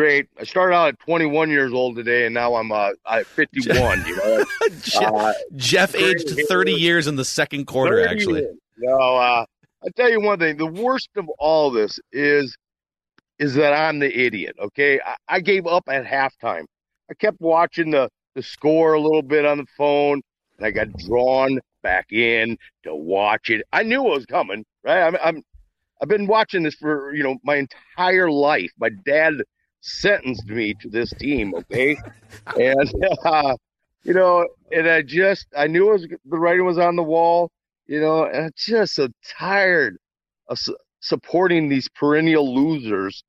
out at 21 years old today, and now I'm 51. Jeff aged 30 years in the second quarter, actually. I tell you one thing. The worst of all this is that I'm the idiot, okay? I gave up at halftime. I kept watching the score a little bit on the phone, and I got drawn back in to watch it. I knew it was coming, right? I've been watching this for, my entire life. My dad sentenced me to this team, okay? And, and I knew the writing was on the wall, and I'm just so tired of supporting these perennial losers.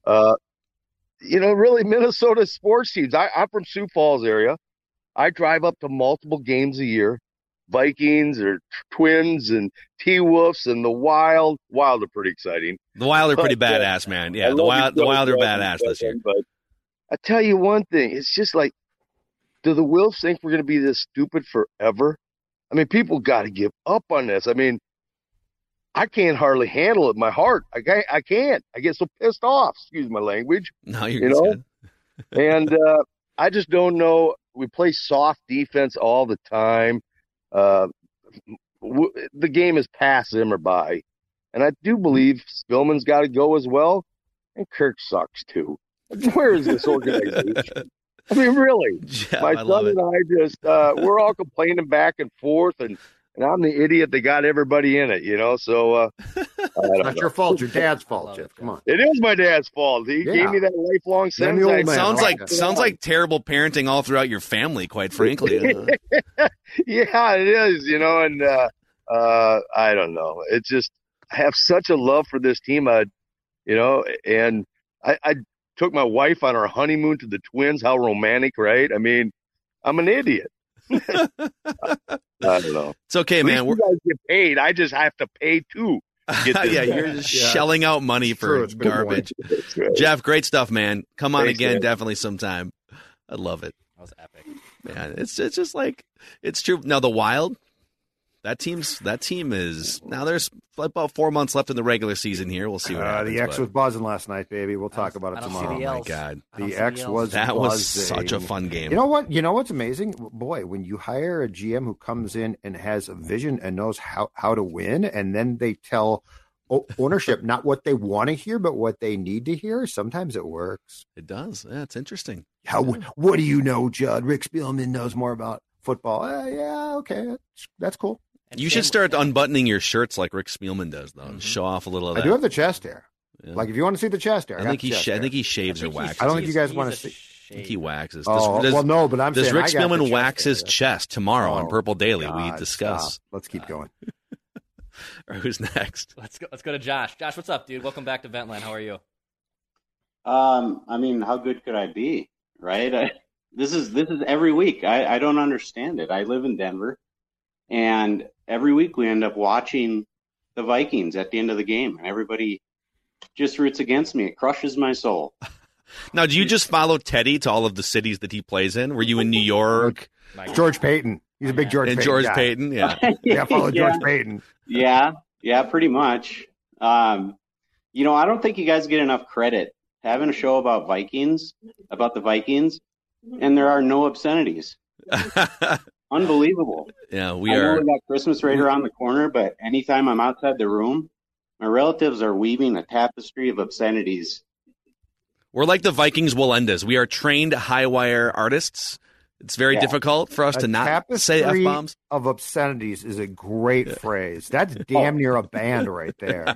Really Minnesota sports teams. I'm from Sioux Falls area. I drive up to multiple games a year. Vikings or Twins and T-Wolves and the Wild. Wild are pretty exciting. The Wild are pretty badass, man. Yeah, the Wild are badass this year. But I tell you one thing. It's just like, do the Wolves think we're going to be this stupid forever? I mean, people got to give up on this. I mean, I can't hardly handle it. My heart, I can't. I get so pissed off. Excuse my language. No, you're good. And I just don't know. We play soft defense all the time. The game is pass Zimmer by, and I do believe Spillman's got to go as well. And Kirk sucks too. Where is this organization? I mean, really, my son and I just we're all complaining back and forth, and I'm the idiot that got everybody in it, So it's not your fault. Your dad's fault, Jeff. Come on. It is my dad's fault. He gave me that lifelong sentence. Sounds like terrible parenting all throughout your family, quite frankly. Yeah, it is. And I don't know. It's just I have such a love for this team. And I took my wife on our honeymoon to the Twins. How romantic, right? I mean, I'm an idiot. I don't know. It's okay, man. You guys get paid. I just have to pay too. Get this Yeah, guy. you're just shelling out money for It's a good garbage. Right. Jeff, great stuff, man. Come on Thanks, again, man. definitely sometime. I love it. That was epic. Man, it's just like it's true. Now the Wild, that team is now there's about 4 months left in the regular season here. We'll see what happens. The X but- was buzzing last night, baby. We'll talk about it I don't see tomorrow. the Oh my L's. God, I don't The see X L's. was that was buzzing. such a fun game. You know what? You know what's amazing, boy? When you hire a GM who comes in and has a vision and knows how to win, and then they tell ownership not what they want to hear, but what they need to hear. Sometimes it works. It does. Yeah, it's interesting. What do you know, Judd? Rick Spielman knows more about football. Yeah, okay, that's cool. You should start unbuttoning your shirts like Rick Spielman does, though, and show off a little of that. I do have the chest hair. Yeah. Like if you want to see the chest hair, I think got the chest I think hair. he shaves or waxes. I don't think you guys want to see. I think he waxes. Oh, well, no, but I'm does saying Rick I got the Spielman chest wax hair. his chest tomorrow on Oh, Purple Daily? God, We discuss. stop. Let's keep going. Or who's next? Let's go to Josh. Josh, what's up, dude? Welcome back to Ventline. How are you? I mean, how good could I be, right? This is every week. I don't understand it. I live in Denver, and every week we end up watching the Vikings at the end of the game, and everybody just roots against me. It crushes my soul. Now, do you just follow Teddy to all of the cities that he plays in? Were you in New York? George Payton. He's a big George and Payton George guy. Payton, yeah. Yeah, follow Yeah. George Payton. Yeah, pretty much. I don't think you guys get enough credit having a show about the Vikings, and there are no obscenities. Unbelievable. Yeah, I know we got Christmas right around the corner, but anytime I'm outside the room, my relatives are weaving a tapestry of obscenities. We're like the Vikings Walendas. We are trained high wire artists. It's very Yeah. difficult for us to not say Tapestry F-bombs. of obscenities is a great phrase. That's damn near a band right there.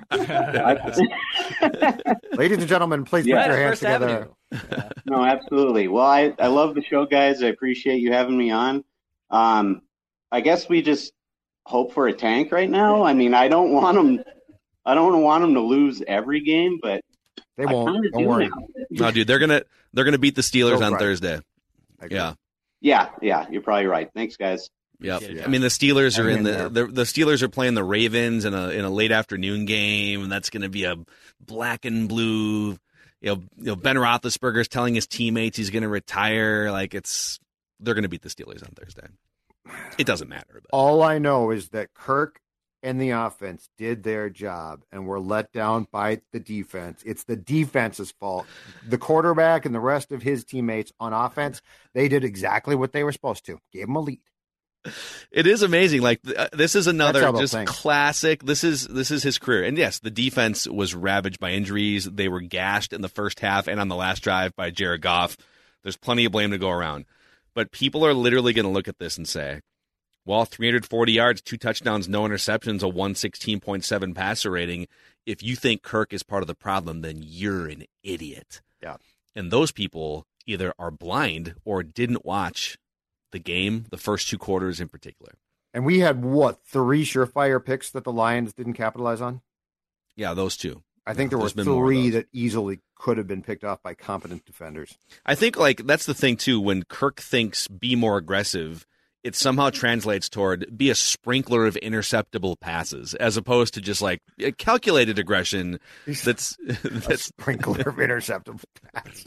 Ladies and gentlemen, please put Yeah. your hands First together. No, absolutely. Well, I love the show, guys. I appreciate you having me on. I guess we just hope for a tank right now. I mean, I don't want them to lose every game, but they won't. I kinda Don't do worry. now. No, dude, they're gonna beat the Steelers So on right. Thursday. Yeah. Yeah, you're probably right. Thanks, guys. Yep. I mean, the Steelers are Hang in in the Steelers are playing the Ravens in a late afternoon game, and that's going to be a black and blue. You know, Ben Roethlisberger's telling his teammates he's going to retire. Like they're going to beat the Steelers on Thursday. It doesn't matter. But. All I know is that Kirk and the offense did their job and were let down by the defense. It's the defense's fault. The quarterback and the rest of his teammates on offense, they did exactly what they were supposed to. Gave them a lead. It is amazing. Like this is another That's how they'll just think. classic. This is his career. And yes, the defense was ravaged by injuries. They were gashed in the first half and on the last drive by Jared Goff. There's plenty of blame to go around. But people are literally going to look at this and say, well, 340 yards, 2 touchdowns, no interceptions, a 116.7 passer rating. If you think Kirk is part of the problem, then you're an idiot. Yeah. And those people either are blind or didn't watch the game, the first 2 quarters in particular. And we had, 3 surefire picks that the Lions didn't capitalize on? Yeah, those 2. I think there were There's been more of 3 those. that easily could have been picked off by competent defenders. I think that's the thing too. When Kirk thinks be more aggressive, it somehow translates toward be a sprinkler of interceptable passes, as opposed to just like a calculated aggression. That's A sprinkler of interceptable passes.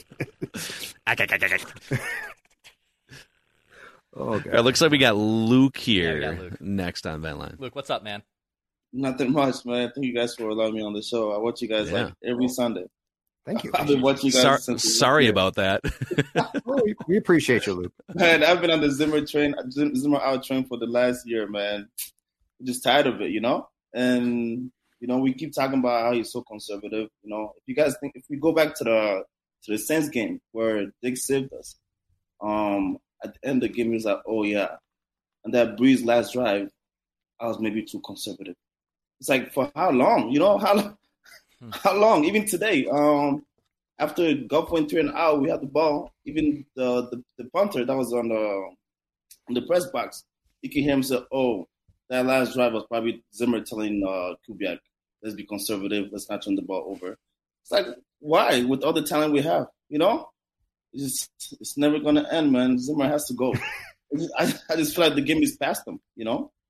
Oh, God. It looks like we got Luke here Yeah, we got Luke. next on Ventline. Luke, what's up, man? Nothing much, man. Thank you guys for allowing me on the show. I watch you guys Yeah. like every Sunday. Thank you. I've been watching you guys since Sorry about that. We appreciate you, Luke. Man, I've been on the Zimmer out train for the last year, man. I'm just tired of it, you know? And, you know, we keep talking about how he's so conservative. You know, if you guys think, if we go back to the Saints game where Dick saved us, at the end of the game, he was like, oh, yeah. And that Breeze last drive, I was maybe too conservative. It's like, for how long? You know, how long? Even today, after Goff went 3 and out, we had the ball. Even the punter that was on the press box, you can hear him say, "Oh, that last drive was probably Zimmer telling Kubiak, let's be conservative, let's not turn the ball over." It's like, why? With all the talent we have, you know, it's never gonna end, man. Zimmer has to go. I just feel like the game is past him, you know.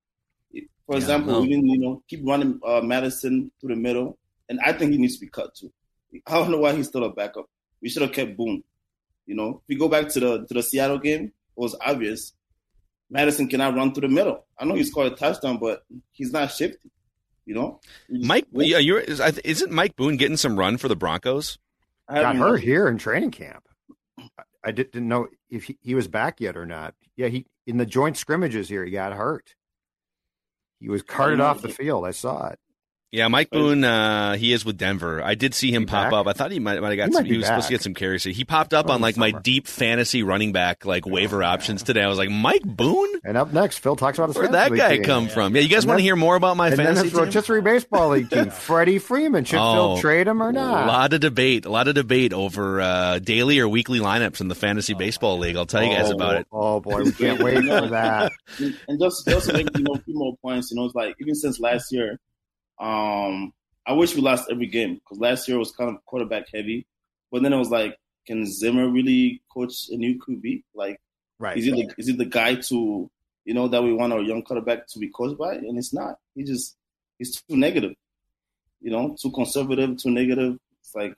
For example, even keep running Madison through the middle, and I think he needs to be cut too. I don't know why he's still a backup. We should have kept Boone. If we go back to the Seattle game, it was obvious. Madison cannot run through the middle. I know he scored a touchdown, but he's not shifty. Mike, isn't Mike Boone getting some run for the Broncos? Got hurt here in training camp. I didn't know if he was back yet or not. Yeah, he in the joint scrimmages here, he got hurt. He was carted off the field. I saw it. Yeah, Mike Boone, he is with Denver. I did see him pop up. I thought he might have got some. He was supposed to get some carries. He popped up on my deep fantasy running back waiver options today. I was like, Mike Boone? And up next, Phil talks about his Where'd that guy come from? Yeah, you guys want to hear more about my fantasy team? Rotisserie Baseball League team, Freddie Freeman. Should Phil trade him or not? A lot of debate over daily or weekly lineups in the fantasy baseball league. I'll tell you guys about it. Oh boy, we can't wait for that. And just to make a few more points, it's like even since last year, I wish we lost every game because last year was kind of quarterback heavy. But then it was like, can Zimmer really coach a new QB? Right. Is he the guy to, that we want our young quarterback to be coached by? And it's not. He's too negative. Too conservative, too negative. It's like,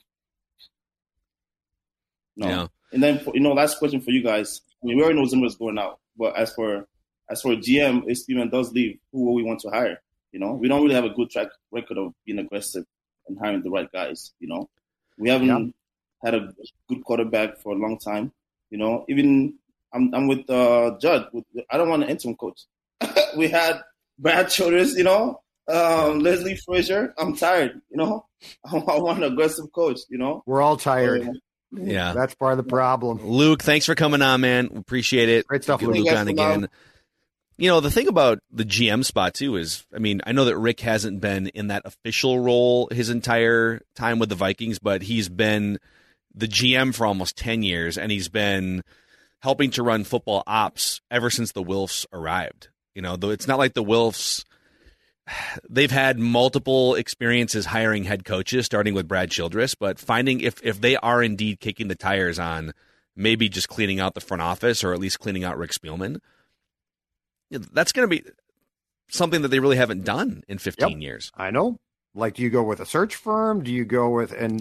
no. Yeah. And then, last question for you guys. I mean, we already know Zimmer's going out. But as for GM, if Steven does leave, who will we want to hire? We don't really have a good track record of being aggressive and hiring the right guys. We haven't had a good quarterback for a long time. Even I'm with Judd. I don't want an interim coach. We had Brad Childress, Leslie Frazier. I'm tired. I want an aggressive coach. We're all tired. Yeah, that's part of the problem. Luke, thanks for coming on, man. Appreciate it. Great stuff, Luke, on again. The thing about the GM spot, too, is, I know that Rick hasn't been in that official role his entire time with the Vikings, but he's been the GM for almost 10 years, and he's been helping to run football ops ever since the Wilfs arrived. Though it's not like the Wilfs, they've had multiple experiences hiring head coaches, starting with Brad Childress, but finding if they are indeed kicking the tires on maybe just cleaning out the front office or at least cleaning out Rick Spielman, that's going to be something that they really haven't done in 15 years. I know. Do you go with a search firm? Do you go with and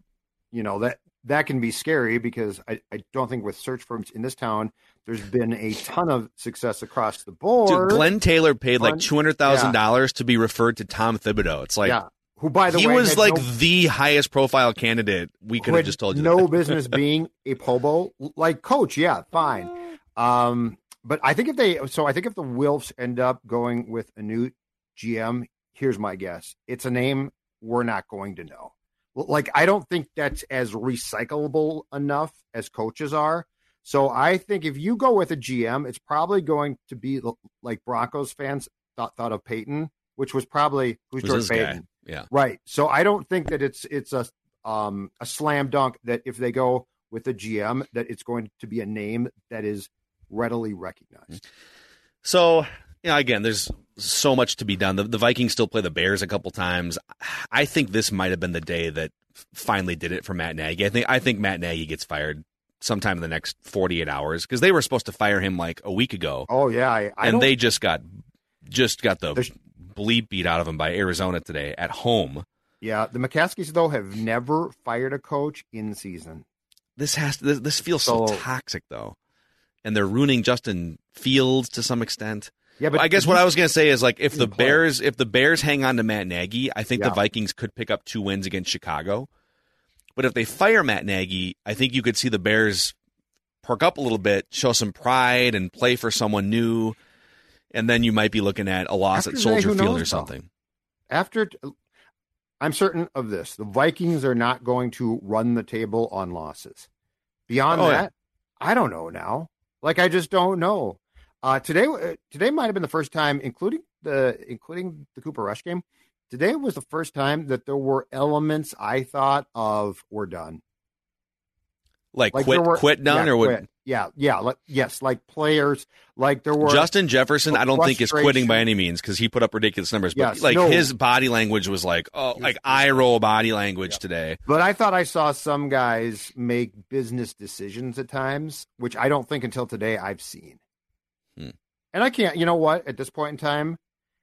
that can be scary because I don't think with search firms in this town there's been a ton of success across the board. Dude, Glenn Taylor paid $200,000 to be referred to Tom Thibodeau. It's like who, by the way, he was the highest profile candidate we could have just told you. No business being a Pobo coach. Yeah, fine. But I think if the Wilfs end up going with a new GM, here's my guess. It's a name we're not going to know. I don't think that's as recyclable enough as coaches are. So I think if you go with a GM, it's probably going to be like Broncos fans thought of Peyton, which was probably who's George Payton. Yeah. Right. So I don't think that it's a slam dunk that if they go with a GM that it's going to be a name that is readily recognized. So, again, there's so much to be done. The Vikings still play the Bears a couple times. I think this might have been the day that finally did it for Matt Nagy. I think Matt Nagy gets fired sometime in the next 48 hours because they were supposed to fire him a week ago. Oh yeah, and they just got the bleep beat out of them by Arizona today at home. Yeah, the McCaskies though have never fired a coach in season. This feels so toxic though. And they're ruining Justin Fields to some extent. Yeah, but I guess what I was going to say is if the Bears hang on to Matt Nagy, I think the Vikings could pick up 2 wins against Chicago. But if they fire Matt Nagy, I think you could see the Bears perk up a little bit, show some pride, and play for someone new. And then you might be looking at a loss at Soldier Field or something. I'm certain of this: the Vikings are not going to run the table on losses. Beyond that, I don't know now. I just don't know. Today might have been the first time, including the Cooper Rush game. Today was the first time that there were elements I thought of we're done. Quit done or what? Yes, players. There were Justin Jefferson. I don't think is quitting by any means because he put up ridiculous numbers. But his body language was eye roll body language today. But I thought I saw some guys make business decisions at times, which I don't think until today I've seen. And I can't. You know what? At this point in time,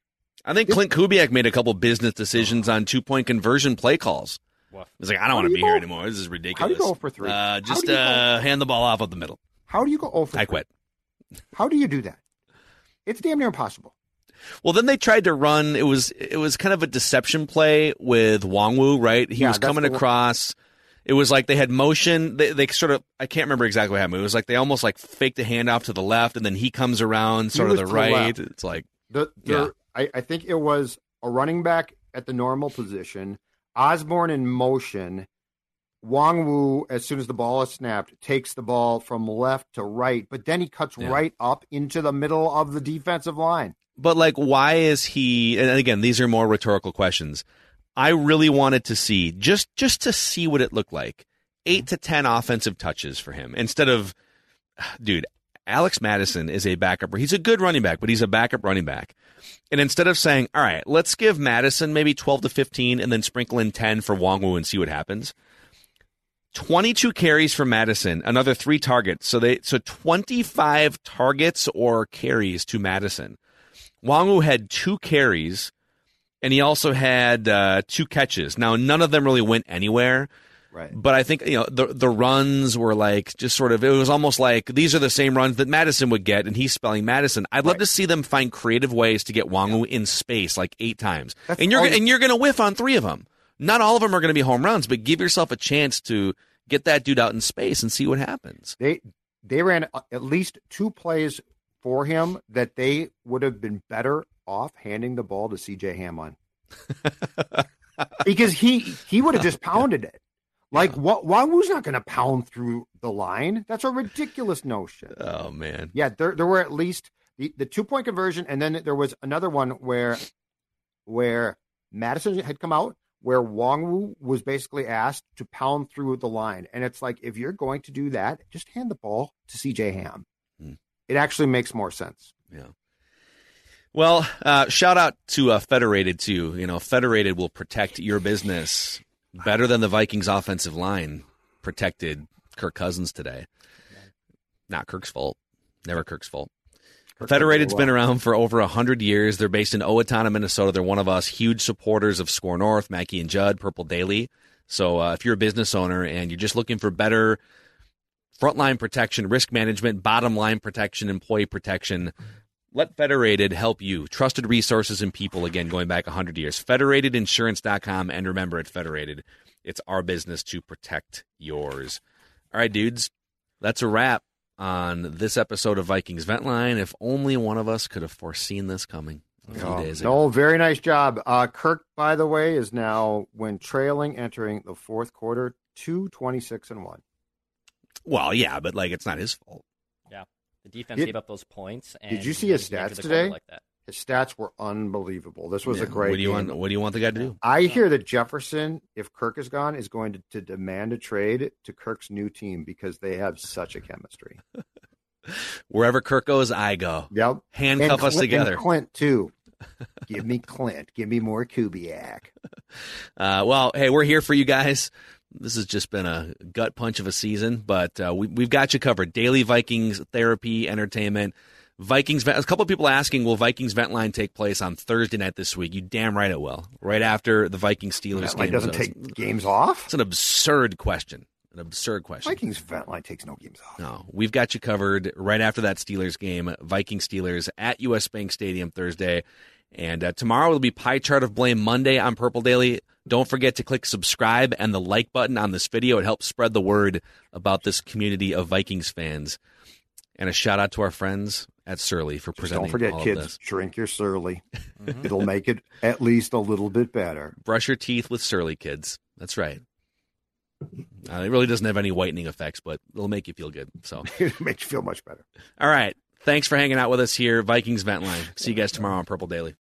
I think Clint Kubiak made a couple business decisions on 2-point conversion play calls. He's like, I don't want to be here anymore. This is ridiculous. How do you go for 3? Just hand the ball off up the middle. How do you go 0 for 3? I quit. How do you do that? It's damn near impossible. Well, then they tried to run. It was kind of a deception play with Wongwu, right? He was coming across. It was like they had motion. They sort of, I can't remember exactly what happened. It was like they almost like faked a handoff to the left, and then he comes around sort of the right. It's like I think it was a running back at the normal position, Osborne in motion. Wongwu, as soon as the ball is snapped, takes the ball from left to right, but then he cuts right up into the middle of the defensive line. But, like, why is he – and again, these are more rhetorical questions. I really wanted to see, just to see what it looked like, 8 to 10 offensive touches for him instead of – dude, Alex Madison is a backup. He's a good running back, but he's a backup running back. And instead of saying, all right, let's give Madison maybe 12 to 15 and then sprinkle in 10 for Wongwu and see what happens – 22 carries for Madison, another 3 targets. So 25 targets or carries to Madison. Wongwu had 2 carries, and he also had 2 catches. Now, none of them really went anywhere. Right. But I think the runs were like just sort of, it was almost like these are the same runs that Madison would get, and he's spelling Madison. I'd love to see them find creative ways to get Wongwu in space like 8 times. And you're going to whiff on 3 of them. Not all of them are going to be home runs, but give yourself a chance to get that dude out in space and see what happens. They ran at least 2 plays for him that they would have been better off handing the ball to CJ Ham on. Because he would have just pounded it. Like, Wongwu's not going to pound through the line. That's a ridiculous notion. Oh, man. Yeah, there were at least the 2-point conversion, and then there was another one where Madison had come out, where Wongwu was basically asked to pound through the line. And it's like, if you're going to do that, just hand the ball to CJ Ham. It actually makes more sense. Yeah. Well, shout out to Federated, too. Federated will protect your business better than the Vikings offensive line protected Kirk Cousins today. Not Kirk's fault. Never Kirk's fault. Federated's been around for over 100 years. They're based in Owatonna, Minnesota. They're one of us, huge supporters of Score North, Mackey and Judd, Purple Daily. So if you're a business owner and you're just looking for better frontline protection, risk management, bottom line protection, employee protection, let Federated help you. Trusted resources and people, again, going back 100 years. Federatedinsurance.com. And remember, at Federated, it's our business to protect yours. All right, dudes, that's a wrap on this episode of Vikings Vent Line. If only one of us could have foreseen this coming a few days ago. No, very nice job. Kirk, by the way, is now, when trailing, entering the 4th quarter, 2-26-1. Well, yeah, but it's not his fault. Yeah, the defense gave up those points. And did you see his stats today? Like that. His stats were unbelievable. This was a great game. What do you want the guy to do? I hear that Jefferson, if Kirk is gone, is going to demand a trade to Kirk's new team because they have such a chemistry. Wherever Kirk goes, I go. Yep. Handcuff us together. And Clint, too. Give me Clint. Give me more Kubiak. Well, hey, we're here for you guys. This has just been a gut punch of a season, but we've got you covered. Daily Vikings therapy, entertainment. Vikings. A couple of people asking, will Vikings Vent Line take place on Thursday night this week? You damn right it will. Right after the Vikings-Steelers game. Doesn't take games off? It's an absurd question. Vikings Vent Line takes no games off. No, we've got you covered right after that Steelers game. Vikings-Steelers at US Bank Stadium Thursday. And tomorrow will be Pie Chart of Blame Monday on Purple Daily. Don't forget to click subscribe and the like button on this video. It helps spread the word about this community of Vikings fans. And a shout out to our friends at Surly for presenting. Don't forget, all kids, of this. drink your Surly. It'll make it at least a little bit better. Brush your teeth with Surly, kids. That's right. It really doesn't have any whitening effects, but it'll make you feel good. So it makes you feel much better. All right. Thanks for hanging out with us here. Vikings Vent Line. See you guys tomorrow on Purple Daily.